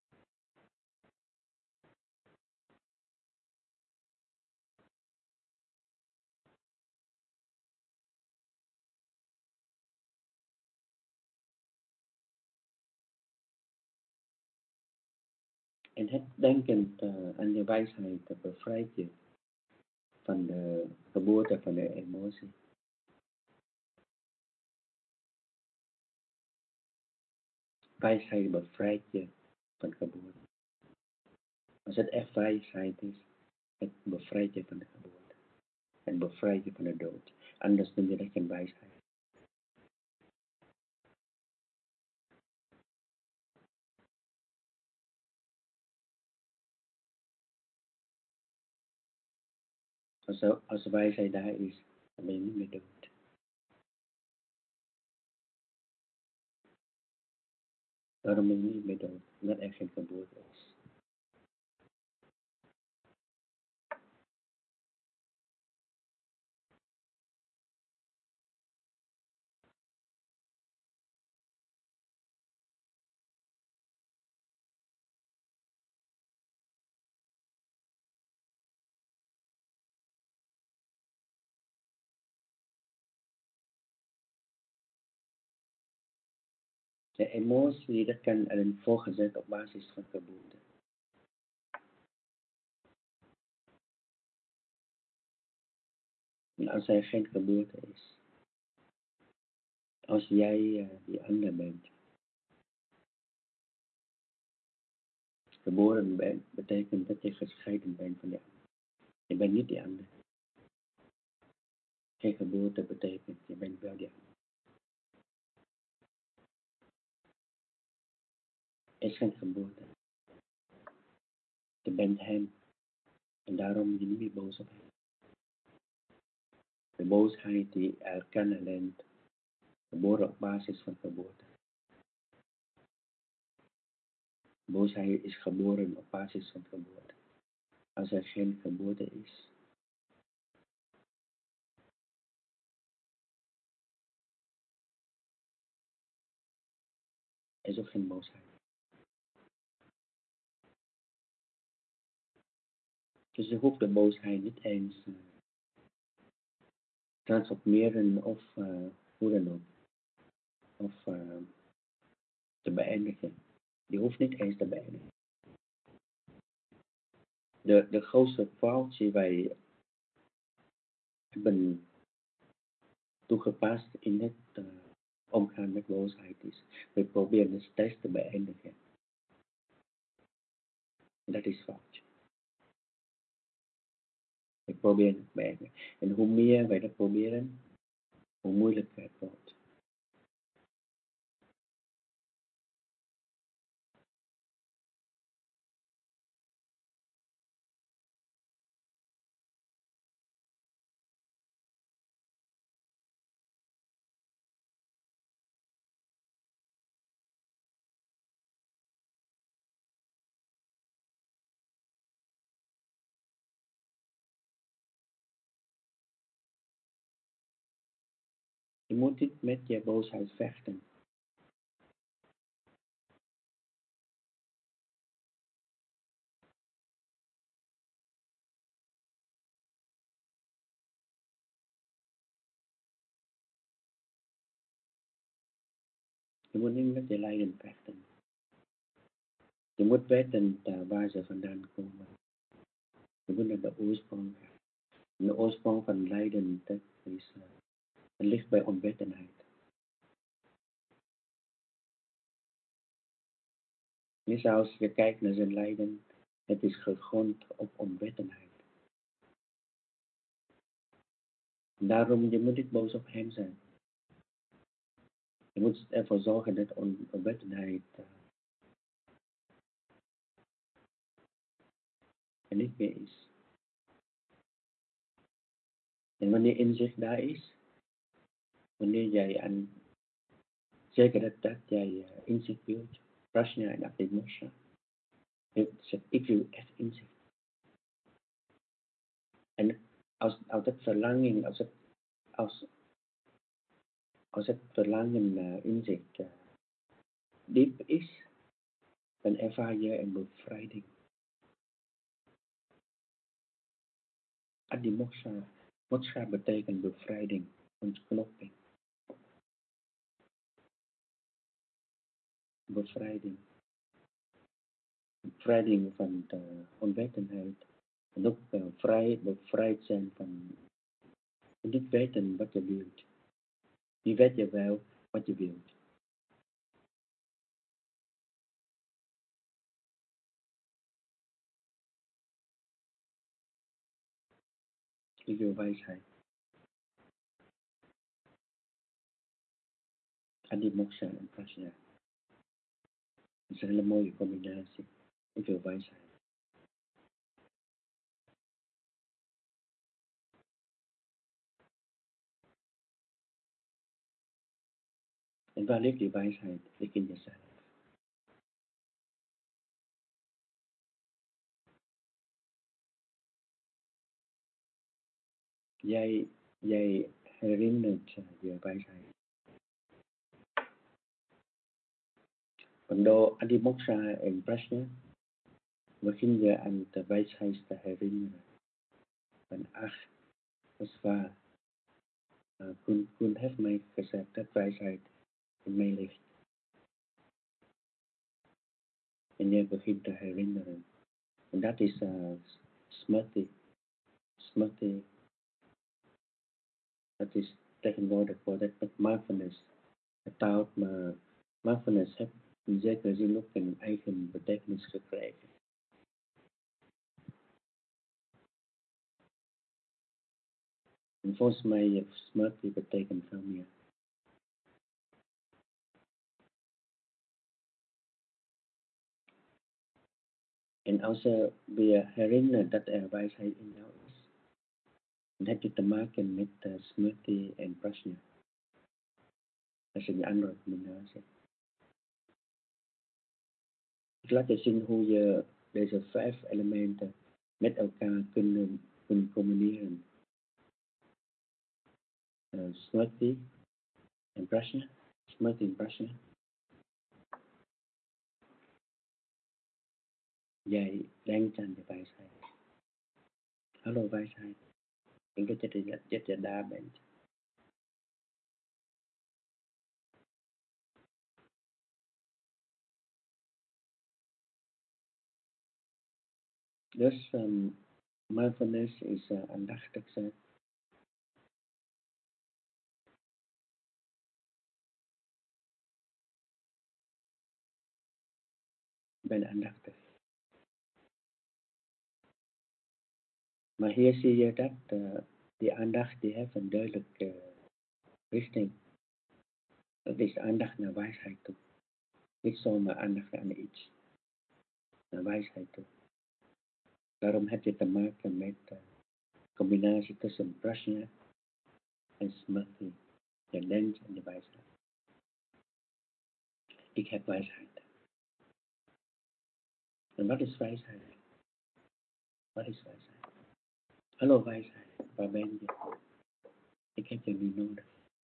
En het denken aan je wijsheid bevrijdt je van de geboorte van de emotie. Wijsheid bevrijdt je van geboorte. Als het echt wijsheid is, het bevrijdt je van de geboorte. Het bevrijdt je van de dood. Anders noem je dat geen wijsheid. Als de wijsheid daar is, dan ben je niet meer dood. Daarom ben je niet meer dood, omdat er geen geboorte is. De emotie, dat kan alleen voorgezet op basis van geboorte. En als er geen geboorte is, als jij die ander bent, geboren bent, betekent dat je gescheiden bent van die ander. Je bent niet die ander. Geen geboorte betekent, je bent wel die ander. is geen geboorte. Je bent hem. En daarom je niet meer boos op hem. De boosheid die erkennen alleen geboren op basis van geboorte. Boosheid is geboren op basis van geboorte. Als er geen geboorte is, is ook geen boosheid. Dus je hoeft de boosheid niet eens transformeren of hoe dan ook. Of te beëindigen. Je hoeft niet eens te beëindigen. De grootste fout die wij hebben toegepast in het omgaan met boosheid is, we proberen het steeds te beëindigen. Dat is fout. We proberen het beëindigen. En hoe meer wij dat proberen, hoe moeilijker het wordt. Je moet niet met je boosheid vechten. Je moet niet met je lijden vechten. Je moet weten waar ze vandaan komen. Je moet naar de oorsprong gaan. En de oorsprong van lijden, dat ligt bij onwetendheid. Niet als je kijkt naar zijn lijden, het is gegrond op onwetendheid. Daarom, je moet niet boos op hem zijn. Je moet ervoor zorgen dat onwetendheid er niet meer is. En wanneer inzicht daar is, wanneer jij aan zeker dat jij inzicht wilt, prajna en abhimoksha, ik wil echt inzicht. En als dat verlangen, als het verlangen naar inzicht diep is, dan ervaar je een bevrijding. Adimoksha, moksha betekent bevrijding, ontknopping. Bevrijding. Bevrijding van de onwetendheid. En ook bevrijd zijn van niet weten wat je wilt. Je weet je wel wat je wilt. Ik wil wijsheid. Adimoksha en prajna. Dat is een hele mooie combinatie. Ik wil wijsheid. En waar ligt die wijsheid? Ligt in jezelf. Jij herinnert je wijsheid. Door Adimoksha en prajna begin je aan de wijsheid te herinneren. Van ach, dat is waar. Kun heeft mij gezegd dat wijsheid in mij ligt. En je begint te herinneren. En dat is smrti. Smrti, dat is tegenwoordig wordt het met mindfulness vertaald, maar mindfulness heeft in zekere zin ook een eigen betekenis gekregen. En volgens mij smrti betekent veel meer. En als we herinneren dat er wijsheid in jou is, dan heb je te maken met Smriti en Prajna. Dat is een andere combinatie. Ik laat je zien hoe je deze 5 elementen met elkaar kunnen combineren. Smriti en Prajna. Smriti en Prajna. Jij denkt aan de wijsheid. Hallo wijsheid. Ik denk dat je daar bent. Dus mindfulness is aandachtig zijn. Ik ben aandachtig. Maar hier zie je dat die aandacht die heeft een duidelijke richting. Dat is aandacht naar wijsheid toe. Niet zomaar aandacht aan iets. Naar wijsheid toe. Daarom heb je te maken met combinatie tussen Prajna en Smriti. Je denkt aan de wijsheid. Ik heb wijsheid. En wat is wijsheid? Wat is wijsheid? Hallo wijsheid, waar ben je? Ik heb je nu nodig.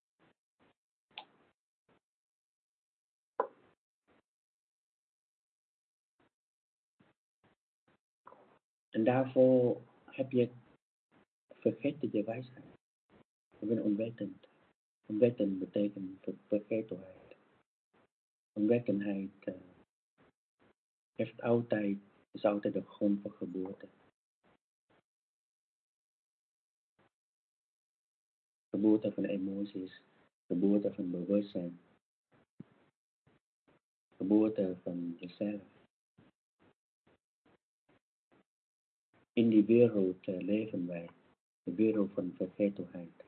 En daarvoor heb je vergeten je wijsheid. Je bent onwetend. Onwetend betekent vergetelheid. Onwetendheid is altijd de grond van geboorte. Geboorte van emoties, geboorte van bewustzijn, geboorte van jezelf. In die wereld leven wij, de wereld van vergetelheid.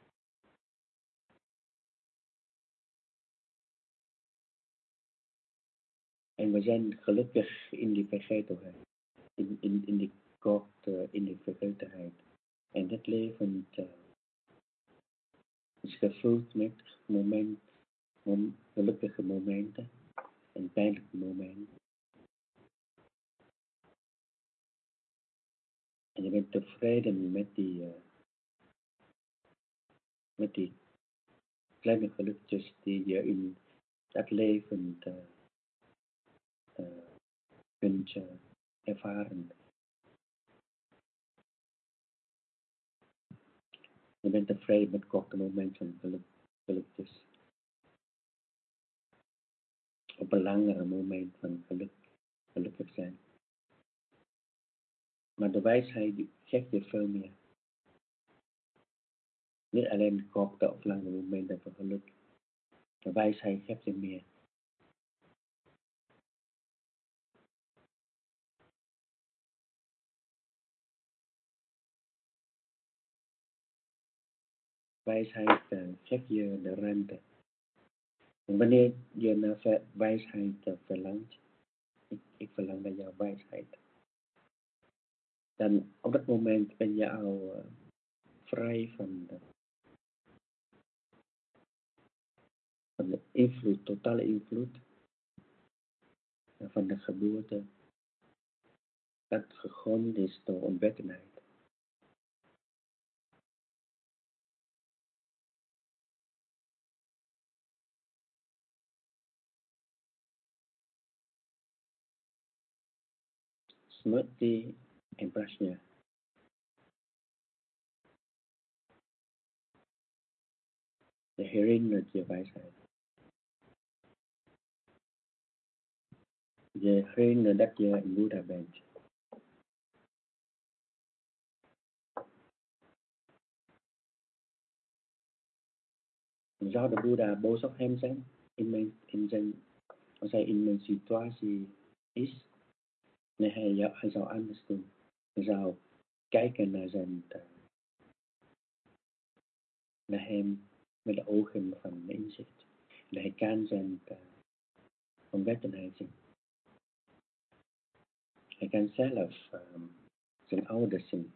En we zijn gelukkig in die vergetelheid, in die kort, in die vergetelheid. En het leven is gevuld met gelukkige momenten en pijnlijke momenten. En je bent tevreden met die kleine gelukjes die je in dat leven kunt ervaren. Je bent tevreden met korte momenten van gelukjes. Op een langere moment van gelukkig zijn. Maar de wijsheid geeft je veel meer. Niet alleen korte of lange momenten van geluk. De wijsheid geeft je meer. Wijsheid geeft je de ruimte. En wanneer je naar wijsheid verlangt, ik verlang naar jouw wijsheid, dan op dat moment ben je al vrij van de invloed, totale invloed van de geboorte, dat gegrond is door onwetendheid. Smriti en Prajna. Je herinnert je wijsheid. Je herinnert dat je een Boeddha bent. Zou de Boeddha boos op hem zijn? Als hij in mijn situatie is? Nee, hij zou anders doen. Hij zou kijken naar hem met de ogen van inzicht. En hij kan zijn onwetendheid zien. Hij kan zelf zijn ouders zien.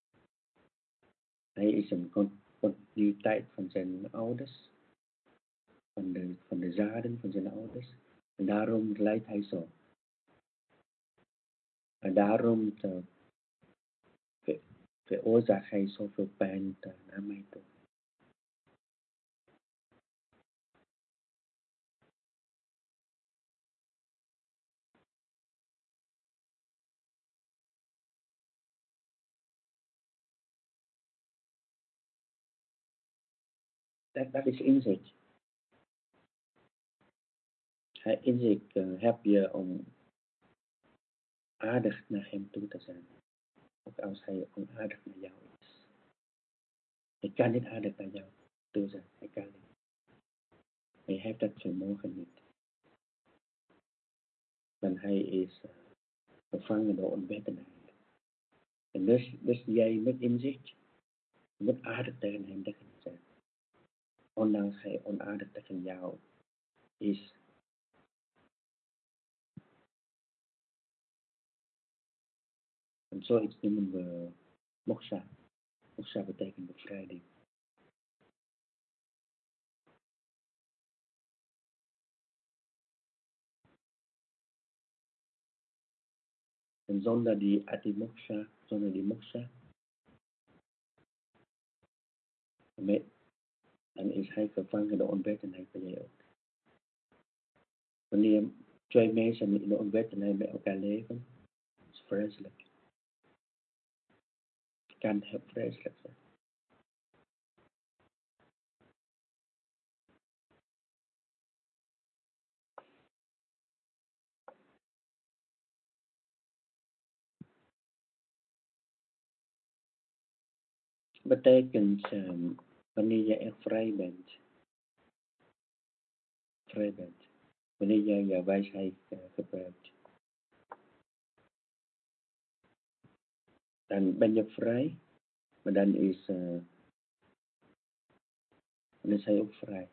Hij is een continuïteit van zijn ouders, van de zaden van zijn ouders. En daarom lijdt hij zo. En daarom veroorzaakt hij zoveel pijn naar mij toe. Dat is inzicht. Inzicht helpt je om aardig naar hem toe te zijn. Ook als hij onaardig naar jou is. Hij kan niet aardig naar jou toe zijn. Hij kan niet. Hij heeft dat vermogen niet. Want hij is gevangen door onwetendheid. En dus jij met inzicht, je moet aardig tegen hem zijn. Ondanks hij onaardig tegen jou is. En zoiets noemen we moksha. Moksha betekent bevrijding. En zonder die atimoksha, zonder die moksha, dan is hij gevangen door onwetendheid bij jij ook. Wanneer twee mensen in de onwetendheid met elkaar leven, is vreselijk. Het kan heel vreselijk zijn. Betekent wanneer je echt vrij bent. Wanneer jij jouw wijsheid gebruikt. Dan ben je vrij, maar dan is hij ook vrij.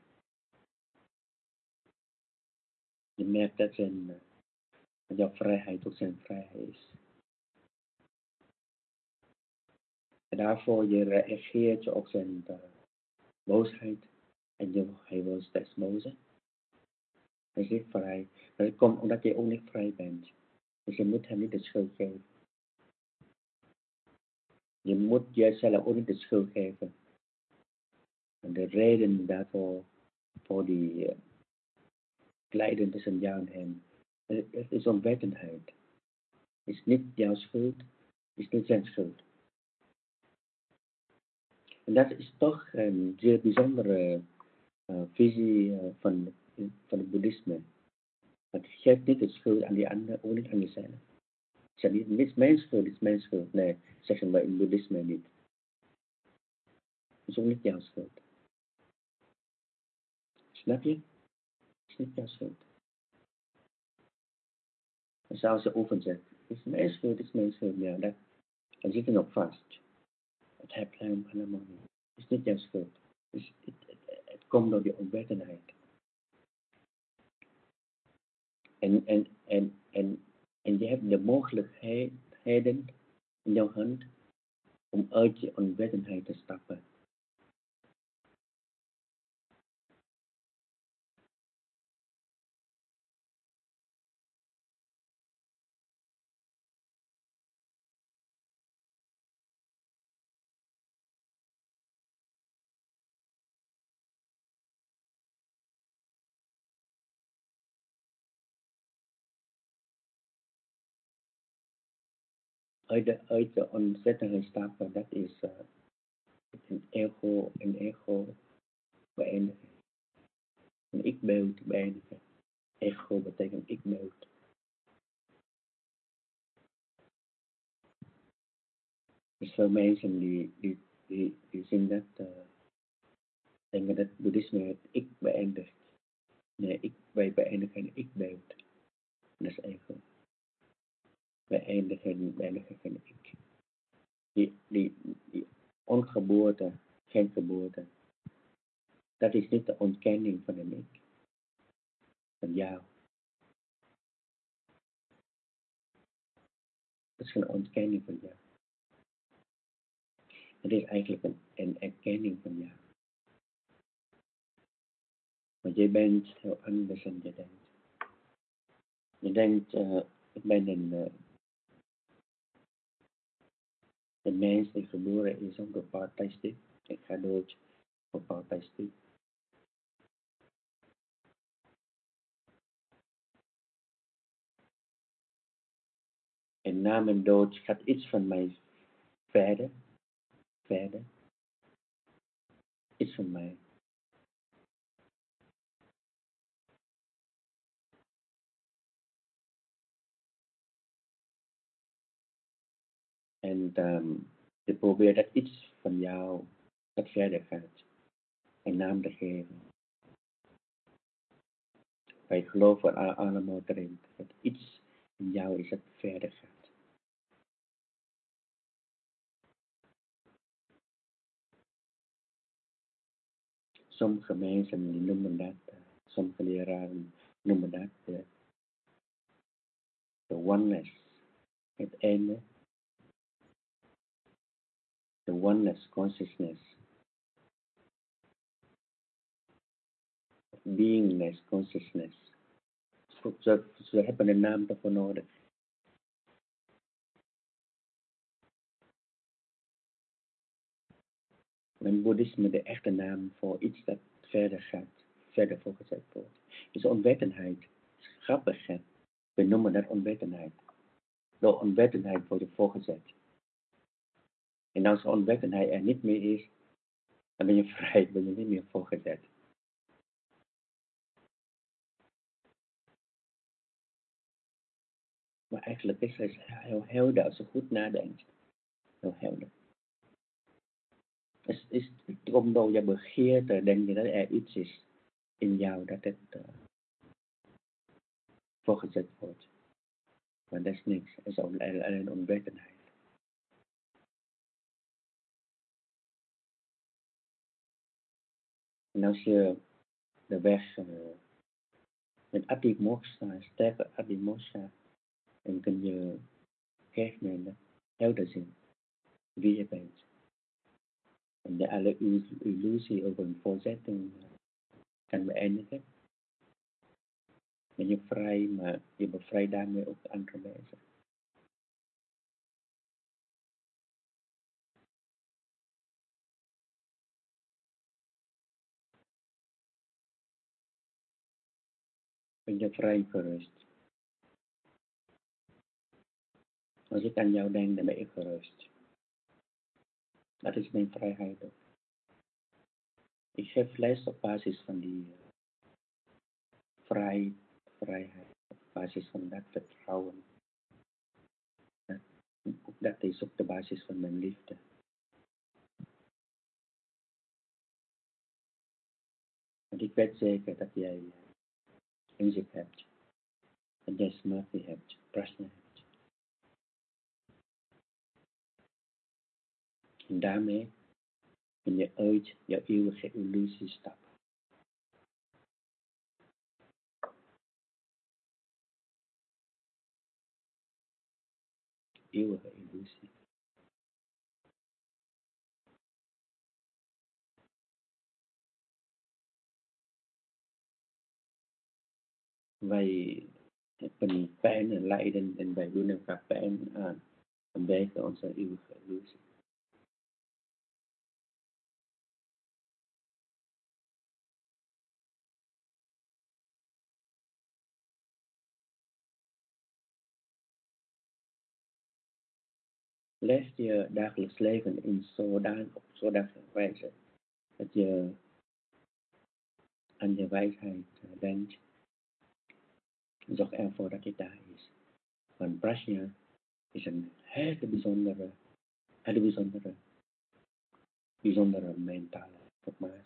Je merkt dat jouw vrijheid ook zijn vrijheid is. En daarvoor je reageert je op zijn boosheid. En hij wil steeds bozer. Hij is niet vrij. Maar dat komt omdat je ook niet vrij bent. Dus je moet hem niet de schuld geven. Je moet jezelf ook niet de schuld geven. En de reden daarvoor, voor die lijden tussen jou en hem, het is onwetendheid. Het is niet jouw schuld, het is niet zijn schuld. En dat is toch een zeer bijzondere visie van het boeddhisme. Het geeft niet de schuld aan die ander, ook niet aan jezelf. Zeg niet, het is mijn schuld, het is mijn schuld. Nee, zeggen we in boeddhisme niet. Het is ook niet jouw schuld. Snap je? Het is niet jouw schuld. En zoals je oefent zegt, het is mijn schuld, het is mijn schuld. Ja, dan zit je nog vast. Het heb je helemaal niet. Het is niet jouw schuld. Dus het komt door die onwetendheid. En je hebt de mogelijkheden in jouw hand om uit je onwetendheid te stappen. Uit de onwetendheid stappen, dat is een ego beëindigen. Een ik-beeld beëindigen. Ego betekent ik-beeld. Dus veel mensen die zien dat, denken dat boeddhisme het ik beëindigt. Nee, wij beëindigen een ik-beeld. Dat is ego. Wij eindigen geen ik. Die ongeboorte, geen geboorte. Dat is niet de ontkenning van een ik. Van jou. Dat is geen ontkenning van jou. Het is eigenlijk een erkenning van jou. Want jij bent heel anders dan je denkt. Je denkt, ik ben een mens die geboren is op een bepaald tijdstip. Ik ga dood op een bepaald tijdstip. En na mijn dood gaat iets van mij verder. Iets van mij. En je probeert dat iets van jou dat verder gaat. Een naam te geven. Wij geloven allemaal erin. Dat iets in jou is dat verder gaat. Sommige mensen die noemen dat, sommige leraren noemen dat de oneness. Het einde. De oneness consciousness. Beingness consciousness. Ze hebben een naam daarvoor nodig. In boeddhisme de echte naam voor iets dat verder gaat, verder voorgezet wordt, is onwetendheid. Het is grappig, hè? We noemen dat onwetendheid. Door onwetendheid wordt je voorgezet. En als onwetendheid er niet meer is, dan ben je vrij, ben je niet meer voorgezet. Maar eigenlijk is het heel helder als je goed nadenkt. Heel helder. Is omdat je begeert, denk je dat er iets is in jou dat het voorgezet wordt. Maar dat is niks, het is alleen onwetendheid. En als je de weg met Adimoksha, sterke Adimoksha, dan kun je op een gegeven moment helder zien wie je bent. En de alle illusie over een voorzetting kan beëindigen. Ben je vrij, maar je bevrijdt daarmee ook andere mensen. Ben je vrij gerust. Als ik aan jou denk, dan ben ik gerust. Dat is mijn vrijheid ook. Ik geef les op basis van die vrijheid, op basis van dat vertrouwen. Dat is op de basis van mijn liefde. Want ik weet zeker dat jij inzicht hebt. En jij smarty hebt, prasna hebt. En daarmee kun je uit jouw eeuwige illusie stappen. Eeuwige illusie. Wij hebben pijn en lijden en wij doen elkaar pijn aan vanwege onze eeuwige illusie. Leef je dagelijks leven op zodanige wijze dat je aan je wijsheid denkt. Zorg ervoor dat je daar is. Want prajna is een hele bijzondere mentale formatie.